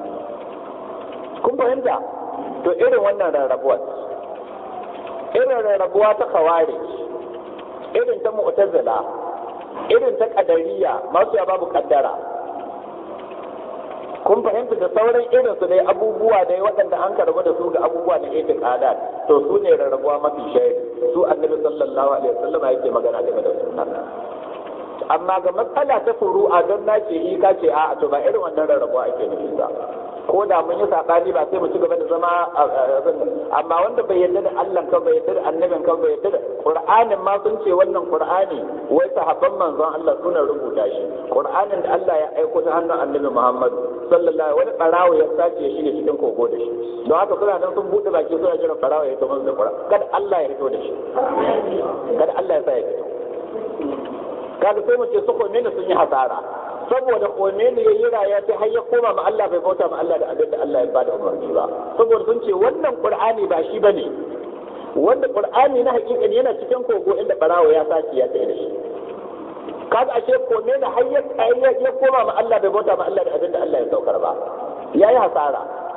kun fahimta to irin wannan rarrabuwa ta khawarij irin ta mu'tazila irin ta qadariyya masu ya babu kaddara kun fahimta da sauran irin su dai abubuwa dai waɗanda an karbu da su ga abubuwa na itiqadat to su ne rarrabuwa mafi shari su annabi sallallahu alaihi wasallam yake magana game da sunna amma ga matsala ta furu'a don nace yi ka ce a to ba irin wannan rarrabuwa ake nufi ba ko da mun yi sabani ba sai mu ci gaba da zama amma wanda bai yarda da Allah kan bai yarda da annabin kan bai yarda da Qur'anin ma sun ce wannan Qur'ani wai sahabban manzon Allah suna rubuta shi Qur'anin da Allah ya aiko ta hannun Annabi Muhammad sallallahu wani barawo ya sace shi ne cikin kogo da shi don haka suna nan sun bude baki suna jiran barawo ya tomo da Qur'ani kada Allah ya fito da shi kada Allah ya sa ya fito kaga sai mu ce su ko ne sun yi hasara saboda Khomeini ya yi raya ta har ya koma ma Allah bai bauta ma Allah da abin da Allah ya bada umarni ba saboda sun ce wannan Qur'ani ba shi bane wanda qur'ani na hakika ne yana cikin kogo inda barawo ya sace ya tsaye da shi kaga ashe kome da hayyar ya koma ma Allah bai bauta ma Allah da abin da Allah ya saukar ba yayi hasara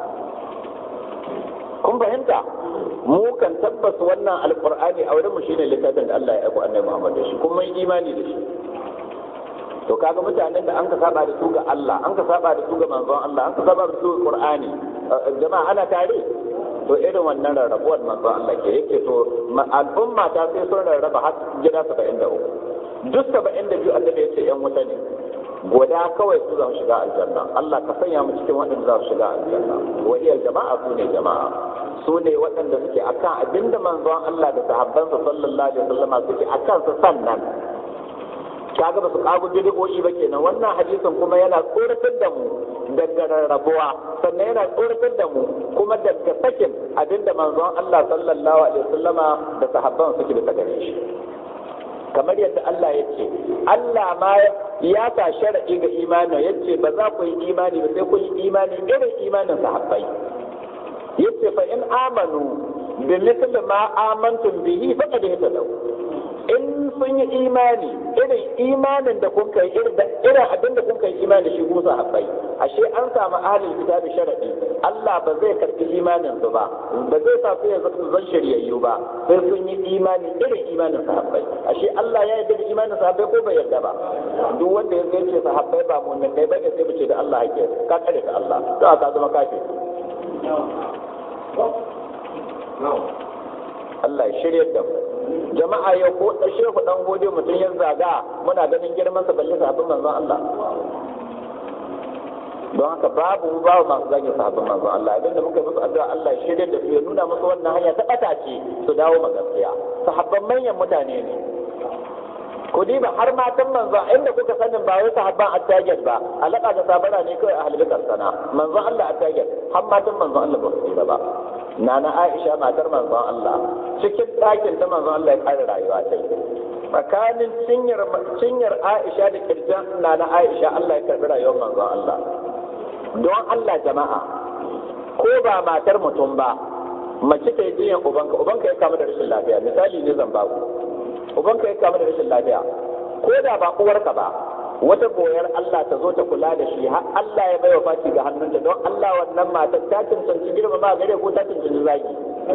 kun fahimta mu kan tabbas wannan alqur'ani a wurin mu shine littafin da Allah ya aiko annabi Muhammad da shi kuma mun imani da shi to kaga mutanen da an ka saba da su ga Allah an ka saba da su ga manzon Allah an ka saba da su ga Qur'ani jama'a ana tare to irin wannan rarrabuwar manzon Allah ke yake to al'umma ta sai sun rarraba har gida 73 duk 72 annabi ya ce yan wuta ne goda kawai su za su shiga aljanna Allah ka sanya mu cikin waɗanda za su shiga aljanna wa'iyar jama'a su ne waɗanda suke akan abinda manzon Allah da sahabbansa sallallahu alaihi wasallam suke akan su sannan kaga ba su kago bid'o'i ba kenan wannan hadisin kuma yana tsoratar da mu daga rarrabuwa sannan yana tsoratar da mu kuma daga sakin abinda manzon Allah sallallahu alaihi wasallama da sahabban suke da gare shi kamar yadda Allah ya ce Allah ma ya sa shar'i ga imani yace ba za ku yi imani ba sai ku yi imani irin imanin sahabbai yace fa in amanu bi mithli ma amantum bihi faqad ihtadaw in sun yi imani irin imanin da kun kai irin abin da kun kai imani shi ku sahabbai ashe an samu ahlul kitabi sharadi Allah ba zai karbi imanin su ba zai sa su yanzu zan shiryayyu ba sai sun yi imani irin imanin sahabbai ashe Allah ya yarda da imanin sahabbai ko bai yarda ba duk wanda ya ce sahabbai ba mu'min dai ba sai mu ce da Allah yake ka kare ka Allah to ka zama kafiri Allah ya shiryar da mu jama'a ya ko da shehu dan gode mutum ya zaga muna ganin girman sa balle sahabban manzon Allah don haka babu masu zagin sahabban manzon Allah idan da muka musu addu'a Allah ya shirye da su ya nuna musu wannan hanya ta bata ce su dawo ma gaskiya sahabban manyan mutane ne ku diba har matan manzon inda kuka sanin ba wai sahabban attajir ba alaka da sabara ne kai ahlul sana manzon Allah attajir har matan manzon Allah ba su ba nana Aisha matar manzon Allah cikin ɗakin ta manzon Allah ya kare rayuwa ta tsakanin cinyar Aisha da kirjan nana Aisha Allah ya karbi rayuwar manzon Allah don Allah jama'a ko ba matar mutum ba mace ta yi jiyan ubanka ya kama da rashin lafiya misali ne zan baku ubanka ya kama da rashin lafiya ko da ba uwarka ba wata goyar Allah ta zo ta kula da shi har Allah ya baiwa faci ga hannunta don Allah wannan matar ta cancanci girma ba gare ko ta cancanci zagi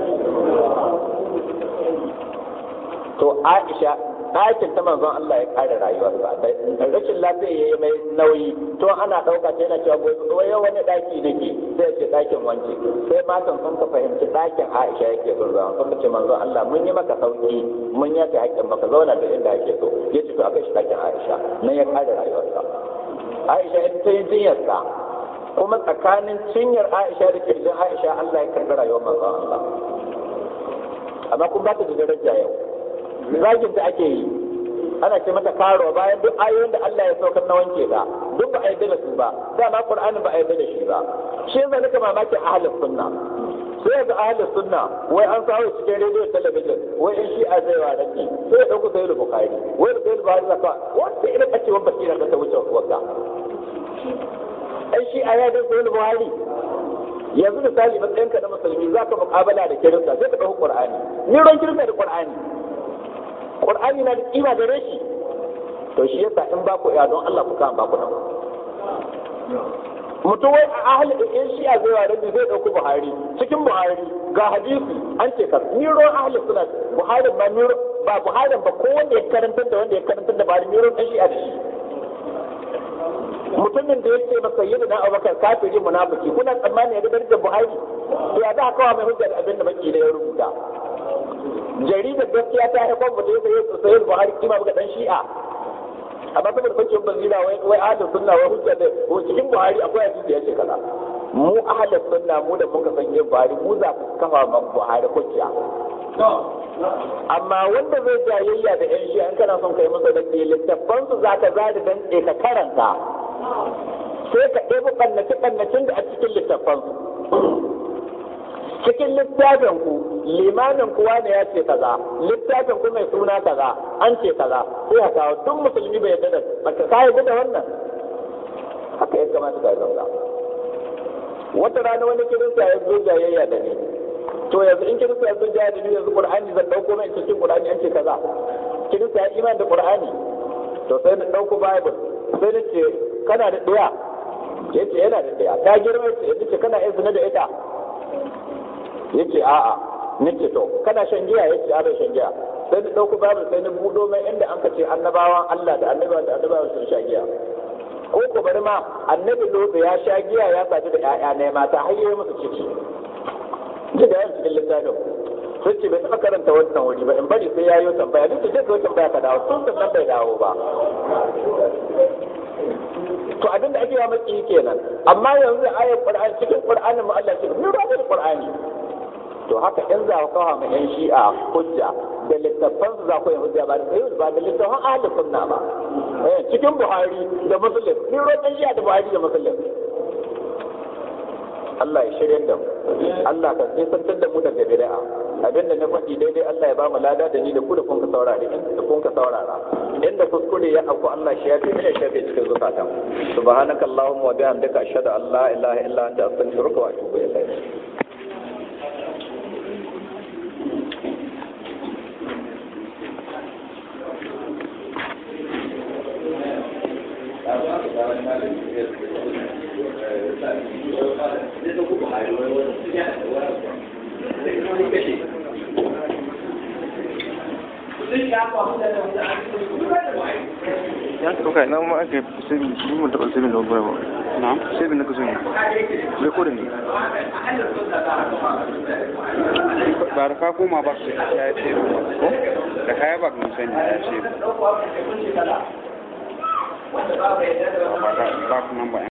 to Aisha ɗakin ta manzon Allah ya kare rayuwarsa da rashin lafiya ya yi mai nauyi to ana ɗauka ta yana cewa gobe wani ɗaki nake sai ya ce ɗakin wance sai matan sun ka fahimci ɗakin Aisha yake son zama sun ce manzon Allah mun yi maka sauki mun yafe haƙƙin maka zauna da inda ake so ya ce to aka shi ɗakin Aisha nan ya kare rayuwarsa Aisha ita ta yi jinyarsa kuma tsakanin cinyar Aisha da kirjin Aisha Allah ya karɓi rayuwar manzon Allah amma kun ba ta da daraja yau zagin ta ake yi ana ce mata karo bayan duk ayoyin da Allah ya saukar na wanke ta duk ba a yarda da su ba dama Qur'ani ba a yarda da shi ba shi yasa nika mamakin ahlus sunna sai ga ahlus sunna wai an sawo cikin rediyo talabijin wai in shi a zai wa rabbi sai ya dauko sai Bukhari wai sai Bukhari zaka wanda ina kace wannan basira da ta wuce wanda ai shi a yadin sai Bukhari yanzu misali matsayinka na musulmi zaka muƙabala da kirista sai ka dauko Qur'ani ni ran kirista da Qur'ani na da kima gare shi to shi yasa in ba ku ya don Allah ku kan ba ku nan mutum wai a ahli in shi a zai wa rabbi zai dauki Buhari cikin Buhari ga hadisi an ce ka miro ahli suna Buhari ba miro ba Buhari ba ko wanda ya karantar da Buhari miro dan shi a da shi mutumin da yake masa yi da Abubakar kafiri munafiki kuna tsammani ya ga darajar Buhari to ya za ka kawo mai hujja da abin da baki da ya rubuta jaridar gaskiya ta haifar mutum ya sayi Buhari kima ga dan Shi'a amma saboda kwanciyar bazira wai ahlus sunna wai hujja da cikin Buhari akwai hadisi ya ce kaza mu ahlus sunna mu da muka san yin Buhari mu za ku kafa ma Buhari hujja amma wanda zai jayayya da yan Shi'a in kana son kai masa da littafan su zaka zada dan ka karanta sai ka ɗebo ɓannacin da a cikin littafan su cikin littafin ku limamin kuwa ne ya ce kaza littafin ku mai suna kaza an ce kaza sai haka duk musulmi bai yarda da baka ka yarda da wannan haka ya kamata ka zauna wata rana wani kirista ya zo jayayya da ni to yanzu in kirista ya sun jaya da ni yanzu qur'ani zan dauko mai cikin qur'ani an ce kaza kirista ya iman da qur'ani to sai na dauko bible sai na ce kana da ɗaya yace yana da ɗaya ta girma yace kana yin zina da ita yace a'a nace to kana shan giya yace a bai shan giya sai na dauko bible sai na budo mai inda an kace annabawan Allah da annabawan sun sha giya ko ko bari ma annabi Lot ya sha giya ya sadu da ƴaƴa ne mata har yayi musu ciki da yan cikin littafin sai ce bai taɓa karanta wannan wuri ba in bari sai ya yi tambaya duk da kai tambaya ka dawo sun san bai dawo ba to abinda ake yi maki kenan amma yanzu ayat Qur'ani cikin Qur'anin mu Allah ce ni ba da Qur'ani to haka in za ku kawo mu yan shi'a hujja da littafan su za ku yi hujja ba da littafan ahli sunna ba cikin Buhari da Muslim ni roƙon shi'a da Buhari da Muslim Allah ya shirya da mu Allah ka nisantar da mu daga bid'a abinda na faɗi daidai Allah ya ba mu lada da ni da ku da kun ka saurara inda kuskure ya auku Allah shi ya fi mana shafe cikin zukatan subhanaka allahumma wa bihamdika ashhadu an la ilaha illa anta astaghfiruka wa atubu ilayk ya ka na ma ake sai mun da sai mun lobara ba na sai mun ka sani recording ne ba da ka koma ba sai ya ce ko da kaya ba mun sani ya ce ba ka nan ba